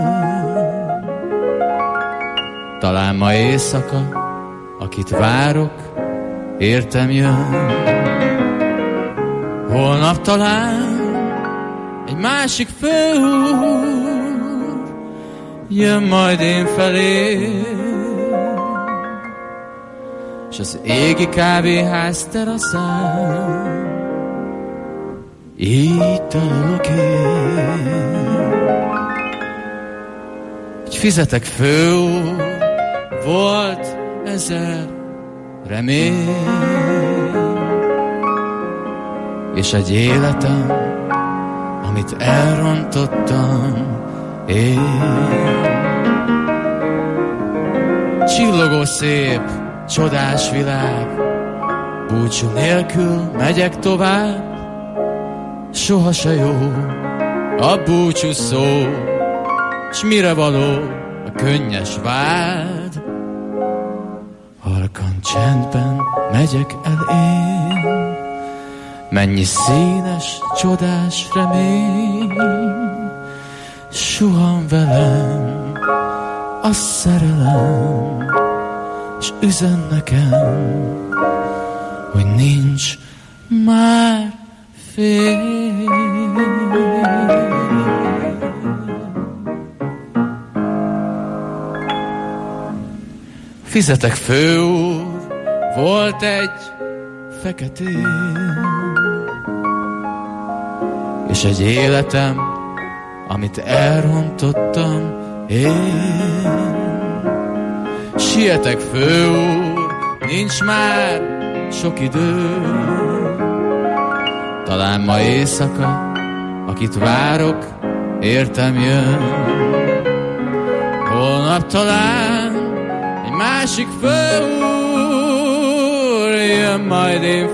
talán ma éjszaka, akit várok, értem jön. Holnap talán egy másik főúr jön majd én felé. s az égi kávéház teraszán így találok én. Hogy fizetek főúr, volt ezer remény, és egy életem, amit elrontottam én. Csillogó szép, csodás világ, búcsú nélkül megyek tovább, soha se jó a búcsú szó, s mire való a könnyes vád. Halkan csendben megyek el én, mennyi színes, csodás remény, suhan velem a szerelem, s üzen nekem, hogy nincs már fény. Fizetek főúr, volt egy feketén, és egy életem, amit elrontottam én. Sietek főúr, nincs már sok idő, talán ma éjszaka, akit várok, értem jön. Holnap talán egy másik főúr jön majd én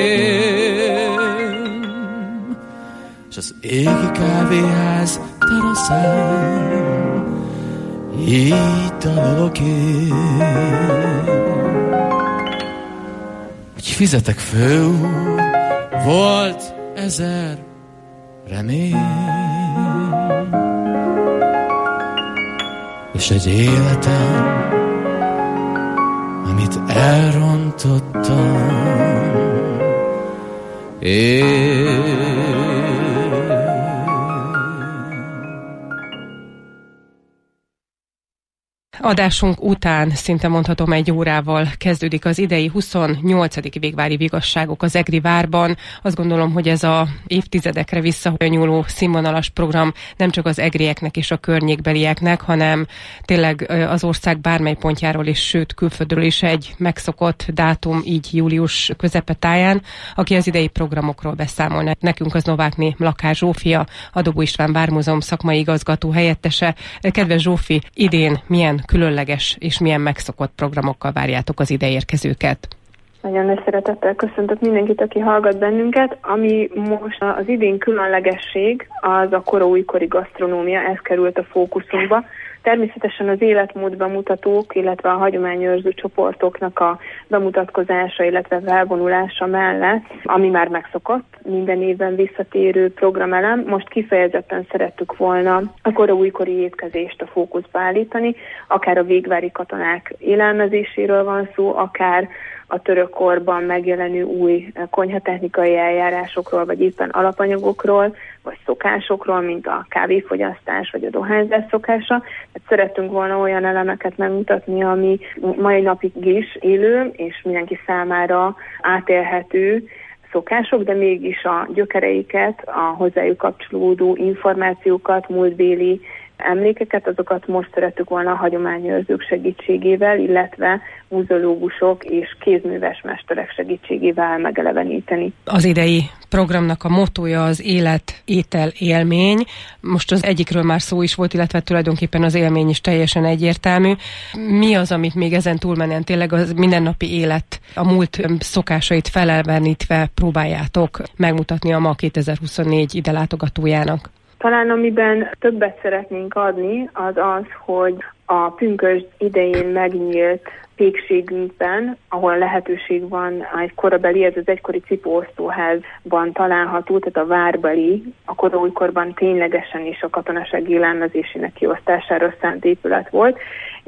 felém, s az égi kávéház teraszán így dalolok én. Hogy fizetek főúr, volt ezer remény, és egy életem, amit elrontottam én. Adásunk után szinte mondhatom egy órával kezdődik az idei huszonnyolcadik végvári vigasságok az Egri várban. Azt gondolom, hogy ez a évtizedekre visszanyúló színvonalas program nem csak az egrieknek és a környékbelieknek, hanem tényleg az ország bármely pontjáról és sőt külföldről is egy megszokott dátum, így július közepetáján. Aki az idei programokról beszámol nekünk, az Novákné Mlakár Zsófia, a Dobó István Vármúzeum szakmai igazgató helyettese. Kedves Zsófi, idén milyen különleges és milyen megszokott programokkal várjátok az ide érkezőket? Nagyon nagy szeretettel köszöntök mindenkit, aki hallgat bennünket. Ami most az idén különlegesség, az a kora-újkori gasztronómia, ez került a fókuszunkba. Természetesen az életmód bemutatók, illetve a hagyományőrző csoportoknak a bemutatkozása, illetve felvonulása mellett, ami már megszokott, minden évben visszatérő programelem, most kifejezetten szerettük volna a kora-újkori étkezést a fókuszba állítani, akár a végvári katonák élelmezéséről van szó, akár a török korban megjelenő új konyhatechnikai eljárásokról, vagy éppen alapanyagokról, vagy szokásokról, mint a kávéfogyasztás, vagy a dohányzás szokása. Hát szerettünk volna olyan elemeket megmutatni, ami mai napig is élő, és mindenki számára átélhető szokások, de mégis a gyökereiket, a hozzájuk kapcsolódó információkat, múltbéli emlékeket, azokat most szerettük volna a hagyományőrzők segítségével, illetve muzeológusok és kézműves mesterek segítségével megeleveníteni. Az idei programnak a mottója az élet, étel, élmény. Most az egyikről már szó is volt, illetve tulajdonképpen az élmény is teljesen egyértelmű. Mi az, amit még ezen túlmenően tényleg az mindennapi élet, a múlt szokásait felelvenítve próbáljátok megmutatni a ma kétezer-huszonnégy ide látogatójának? Talán amiben többet szeretnénk adni, az az, hogy a pünkösd idején megnyílt pékségünkben, ahol lehetőség van egy korabeli, ez az egykori cipóosztóházban található, tehát a várbeli, a kora-újkorban ténylegesen is a katonaság élelmezésének kiosztására szánt épület volt,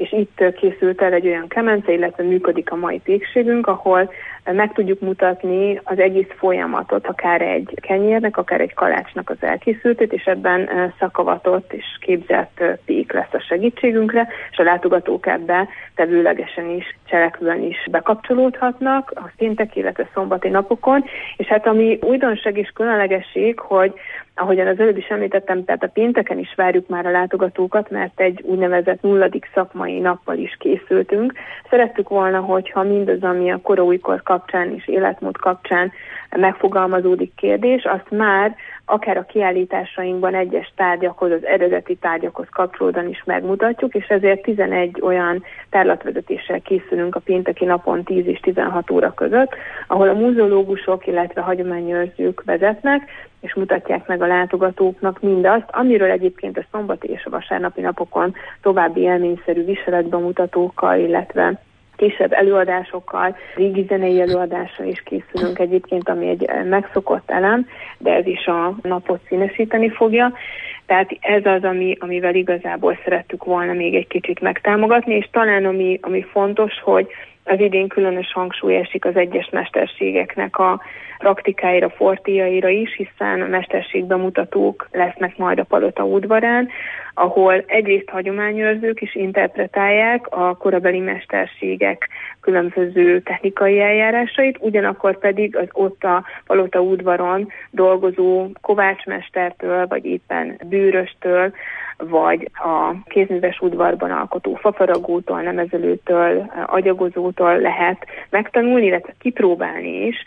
és itt készült el egy olyan kemence, illetve működik a mai pékségünk, ahol meg tudjuk mutatni az egész folyamatot, akár egy kenyérnek, akár egy kalácsnak az elkészültét, és ebben szakavatott és képzett pék lesz a segítségünkre, és a látogatók ebbe tevőlegesen is, cselekvően is bekapcsolódhatnak a péntek, illetve szombati napokon, és hát ami újdonság és különlegesség, hogy ahogyan az előbb is említettem, tehát a pénteken is várjuk már a látogatókat, mert egy úgynevezett nulladik szakmai nappal is készültünk. Szerettük volna, hogyha mindaz, ami a kora-újkor kapcsán és életmód kapcsán megfogalmazódik kérdés, azt már akár a kiállításainkban egyes tárgyakhoz, az eredeti tárgyakhoz kapcsolódóan is megmutatjuk, és ezért tizenegy olyan tárlatvezetéssel készülünk a pénteki napon tíz és tizenhat óra között, ahol a muzeológusok, illetve hagyományőrzők vezetnek, és mutatják meg a látogatóknak mindazt, amiről egyébként a szombati és a vasárnapi napokon további élményszerű viseletbemutatókkal, illetve kisebb előadásokkal, régi zenei előadással is készülünk egyébként, ami egy megszokott elem, de ez is a napot színesíteni fogja. Tehát ez az, ami, amivel igazából szerettük volna még egy kicsit megtámogatni, és talán ami, ami fontos, hogy az idén különös hangsúly esik az egyes mesterségeknek a praktikáira, fortéjaira is, hiszen a mesterségbemutatók lesznek majd a Palota udvarán, ahol egyrészt hagyományőrzők is interpretálják a korabeli mesterségek különböző technikai eljárásait, ugyanakkor pedig az ott a Palota udvaron dolgozó kovácsmestertől, vagy éppen bűröstől, vagy a kézműves udvarban alkotó fafaragótól, nemezelőtől, agyagozótól lehet megtanulni, illetve kipróbálni is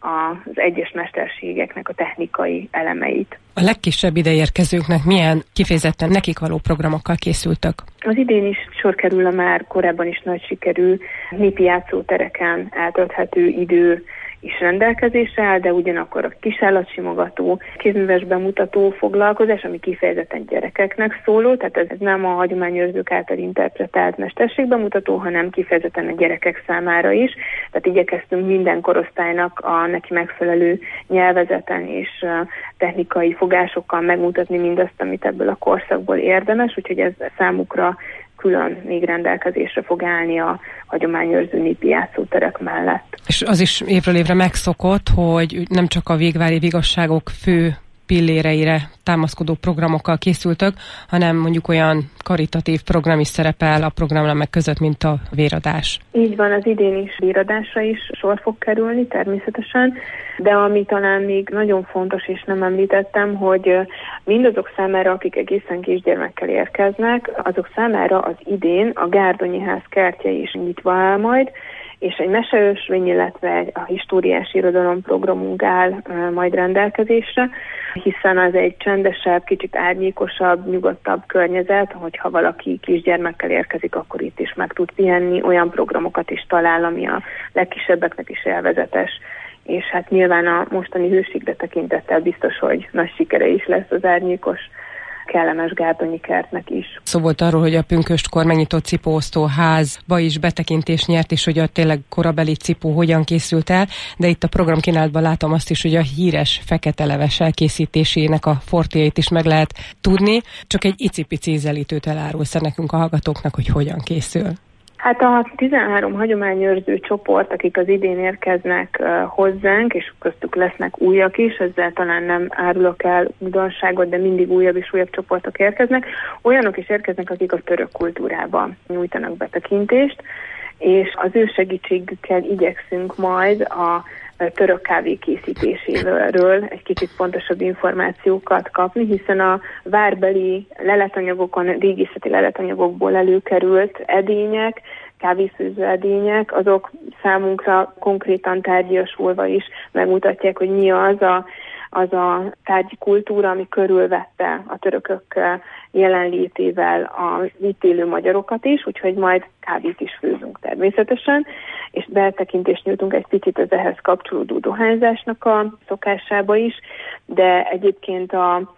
az egyes mesterségeknek a technikai elemeit. A legkisebb ideérkezőknek milyen kifejezetten nekik való programokkal készültek? Az idén is sor kerül a már korábban is nagy sikerű népi játszótereken eltölthető idő is rendelkezésre áll, de ugyanakkor a kisállatsimogató, kézműves bemutató foglalkozás, ami kifejezetten gyerekeknek szóló, tehát ez nem a hagyományőrzők által interpretált mesterségbemutató, hanem kifejezetten a gyerekek számára is. Tehát igyekeztünk minden korosztálynak a neki megfelelő nyelvezeten és technikai fogásokkal megmutatni mindazt, amit ebből a korszakból érdemes, úgyhogy ez számukra külön még rendelkezésre fog állni a hagyományőrző népi játszóterek mellett. És az is évről évre megszokott, hogy nem csak a végvári vigasságok fő pilléreire támaszkodó programokkal készültök, hanem mondjuk olyan karitatív program is szerepel a programnak között, mint a véradás. Így van, az idén is véradásra is sor fog kerülni természetesen, de ami talán még nagyon fontos, és nem említettem, hogy mindazok számára, akik egészen kisgyermekkel érkeznek, azok számára az idén a Gárdonyi ház kertje is nyitva áll majd, és egy meseösvény, illetve egy a históriás irodalom programunk áll majd rendelkezésre, hiszen az egy csendesebb, kicsit árnyékosabb, nyugodtabb környezet, hogyha valaki kisgyermekkel érkezik, akkor itt is meg tud pihenni, olyan programokat is talál, ami a legkisebbeknek is élvezetes, és hát nyilván a mostani hőségre tekintettel biztos, hogy nagy sikere is lesz az árnyékos, kellemes Gárdonyi kertnek is. Szó volt arról, hogy a pünköstkor megnyitott cipóosztó házba is betekintést nyert, és hogy a tényleg korabeli cipó hogyan készült el, de itt a programkínálatban látom azt is, hogy a híres fekete leves elkészítésének a fortéjait is meg lehet tudni. Csak egy icipici ízelítőt elárulsz nekünk a hallgatóknak, hogy hogyan készül. Hát a tizenhárom hagyományőrző csoport, akik az idén érkeznek uh, hozzánk, és köztük lesznek újak is, ezzel talán nem árulok el újdonságot, de mindig újabb és újabb csoportok érkeznek. Olyanok is érkeznek, akik a török kultúrába nyújtanak betekintést, és az ő segítségükkel igyekszünk majd a török kávé készítéséről egy kicsit pontosabb információkat kapni, hiszen a várbeli leletanyagokon, régészeti leletanyagokból előkerült edények, kávéfőző edények, azok számunkra konkrétan tárgyiasulva is megmutatják, hogy mi az a, az a tárgyi kultúra, ami körülvette a törökök jelenlétével a itt élő magyarokat is, úgyhogy majd kávét is főzünk természetesen, és betekintést nyújtunk egy picit az ehhez kapcsolódó dohányzásnak a szokásába is, de egyébként a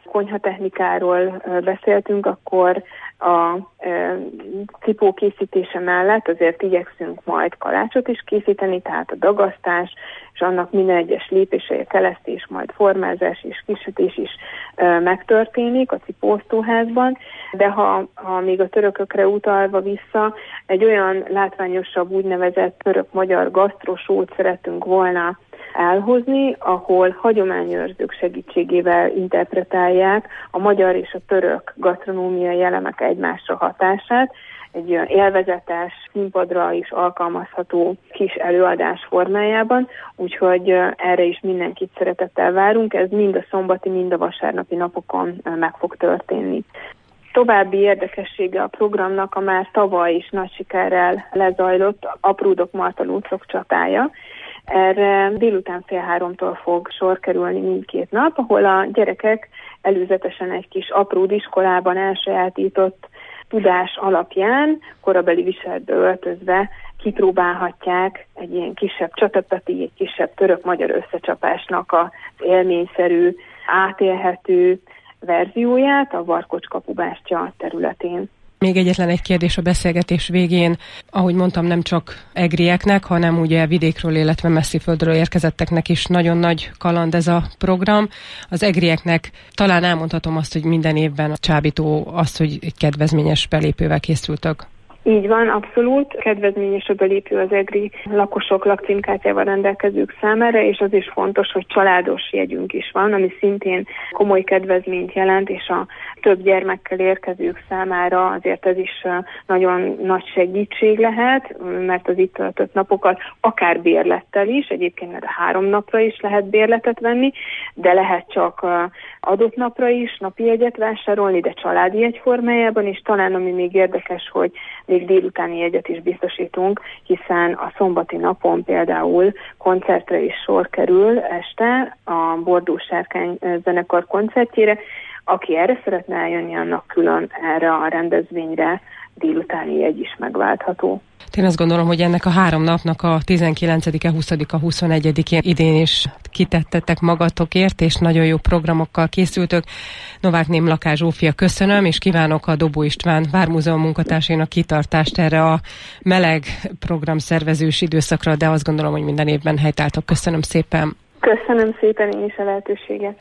konyhatechnikáról beszéltünk, akkor a e, cipó készítése mellett azért igyekszünk majd kalácsot is készíteni, tehát a dagasztás, és annak minden egyes lépése, a kelesztés, majd formázás és kisütés is e, megtörténik a cipóosztóházban, de ha, ha még a törökökre utalva vissza, egy olyan látványosabb úgynevezett török-magyar gasztrosót szerettünk volna elhozni, ahol hagyományőrzők segítségével interpretálják a magyar és a török gasztronómiai elemek egymásra hatását, egy olyan élvezetes, színpadra is alkalmazható kis előadás formájában, úgyhogy erre is mindenkit szeretettel várunk, ez mind a szombati, mind a vasárnapi napokon meg fog történni. További érdekessége a programnak a már tavaly is nagy sikerrel lezajlott Apródok Martalócok csatája. Erre délután fél háromtól fog sor kerülni mindkét nap, ahol a gyerekek előzetesen egy kis apród iskolában elsajátított tudás alapján, korabeli viseletbe öltözve kipróbálhatják egy ilyen kisebb csatapati, egy kisebb török-magyar összecsapásnak az élményszerű, átélhető verzióját a Varkocs kapubástya területén. Még egyetlen egy kérdés a beszélgetés végén. Ahogy mondtam, nem csak egrieknek, hanem ugye vidékről, illetve messziföldről érkezetteknek is nagyon nagy kaland ez a program. Az egrieknek talán elmondhatom azt, hogy minden évben csábító az, hogy egy kedvezményes belépővel készültök. Így van, abszolút. Kedvezményes a belépő az egri lakosok lakcímkártyával rendelkezők számára, és az is fontos, hogy családos jegyünk is van, ami szintén komoly kedvezményt jelent, és a több gyermekkel érkezők számára azért ez is nagyon nagy segítség lehet, mert az itt töltött napokat akár bérlettel is, egyébként mert a három napra is lehet bérletet venni, de lehet csak adott napra is napi jegyet vásárolni, de családi jegy formájában, és talán ami még érdekes, hogy még délutáni jegyet is biztosítunk, hiszen a szombati napon például koncertre is sor kerül este a Bordó Sárkány zenekar koncertjére. Aki erre szeretne eljönni, annak külön erre a rendezvényre délutáni jegy is megváltható. Én azt gondolom, hogy ennek a három napnak a tizenkilencedike, huszadika, huszonegyedikén idén is kitettetek magatokért, és nagyon jó programokkal készültök. Novák Némlakás Zsófia, köszönöm, és kívánok a Dobó István Vármúzeum munkatársainak kitartást erre a meleg programszervezős időszakra, de azt gondolom, hogy minden évben helytáltok. Köszönöm szépen. Köszönöm szépen én is a lehetőséget.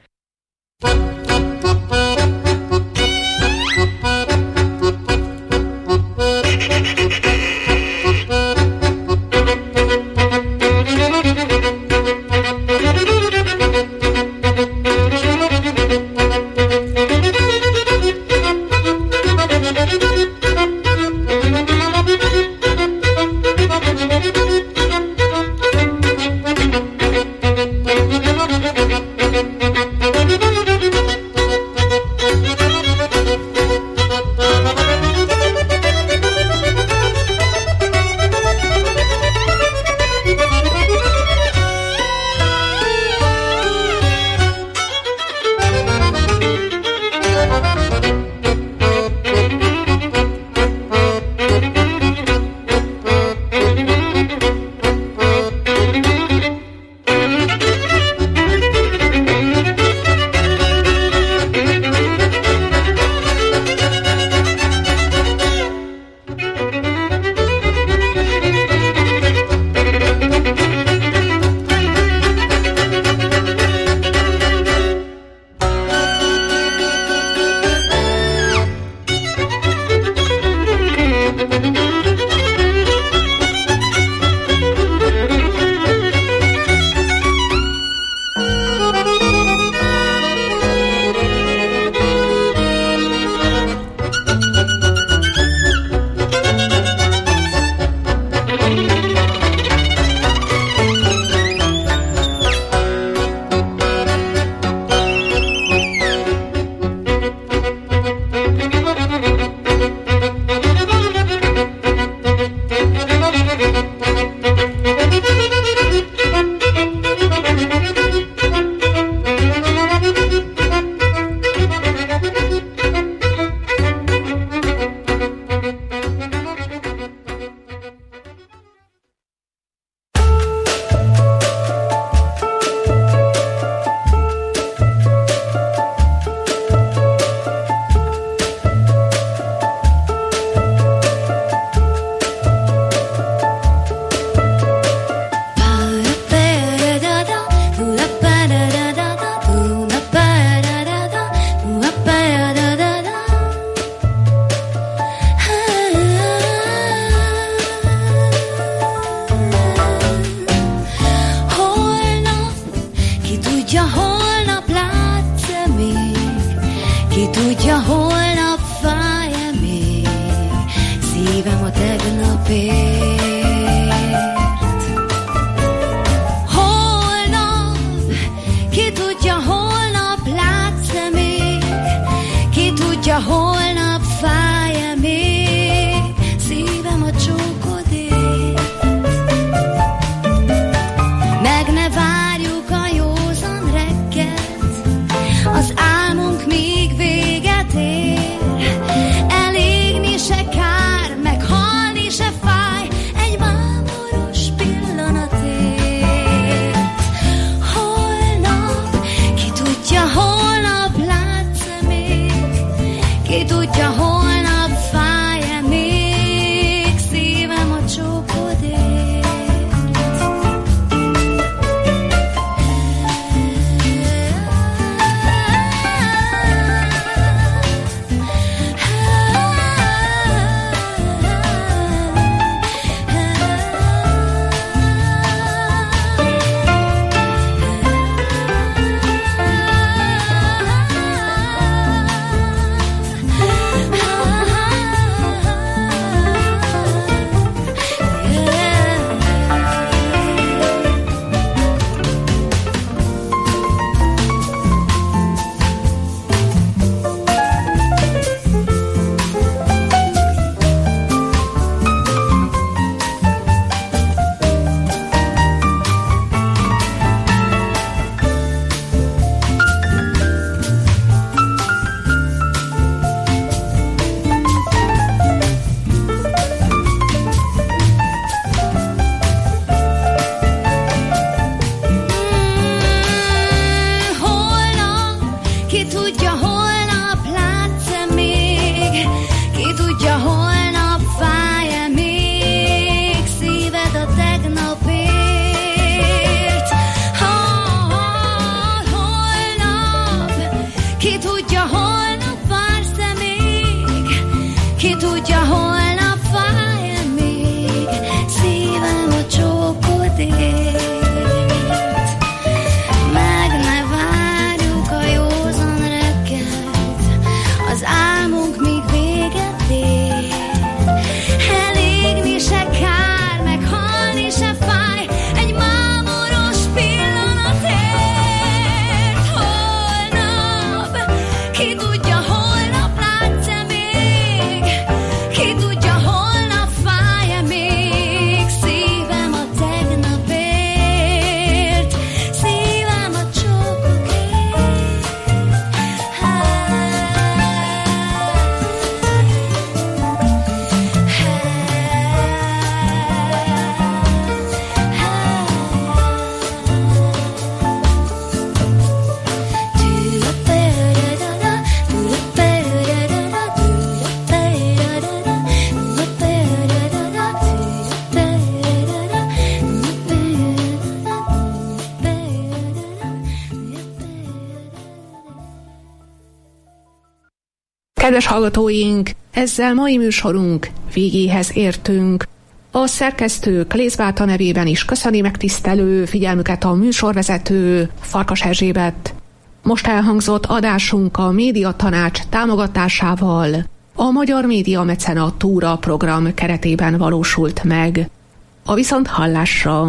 Kedves hallgatóink, ezzel mai műsorunk végéhez értünk. A szerkesztő Klész Beáta nevében is köszöni megtisztelő figyelmüket a műsorvezető Farkas Erzsébet. Most elhangzott adásunk a Médiatanács támogatásával a Magyar Média Mecenatúra program keretében valósult meg. A viszonthallásra!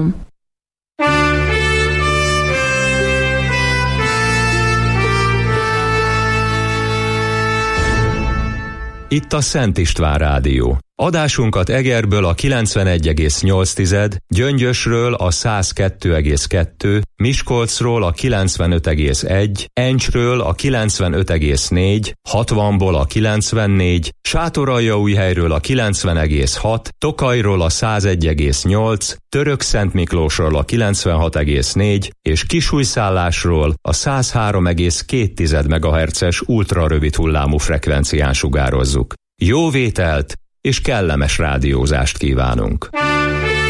Itt a Szent István Rádió. Adásunkat Egerből a kilencvenegy egész nyolc, Gyöngyösről a száz kettő egész kettő, Miskolcról a kilencvenöt egész egy, Encsről a kilencvenöt egész négy, hatvanból a kilencvennégy, Sátoraljaújhelyről a kilencven egész hat, Tokajról a száz egy egész nyolc, Törökszentmiklósról a kilencvenhat egész négy és Kisújszállásról a száz három egész két megahertzes ultrarövid hullámú frekvencián sugározzuk. Jó vételt és kellemes rádiózást kívánunk!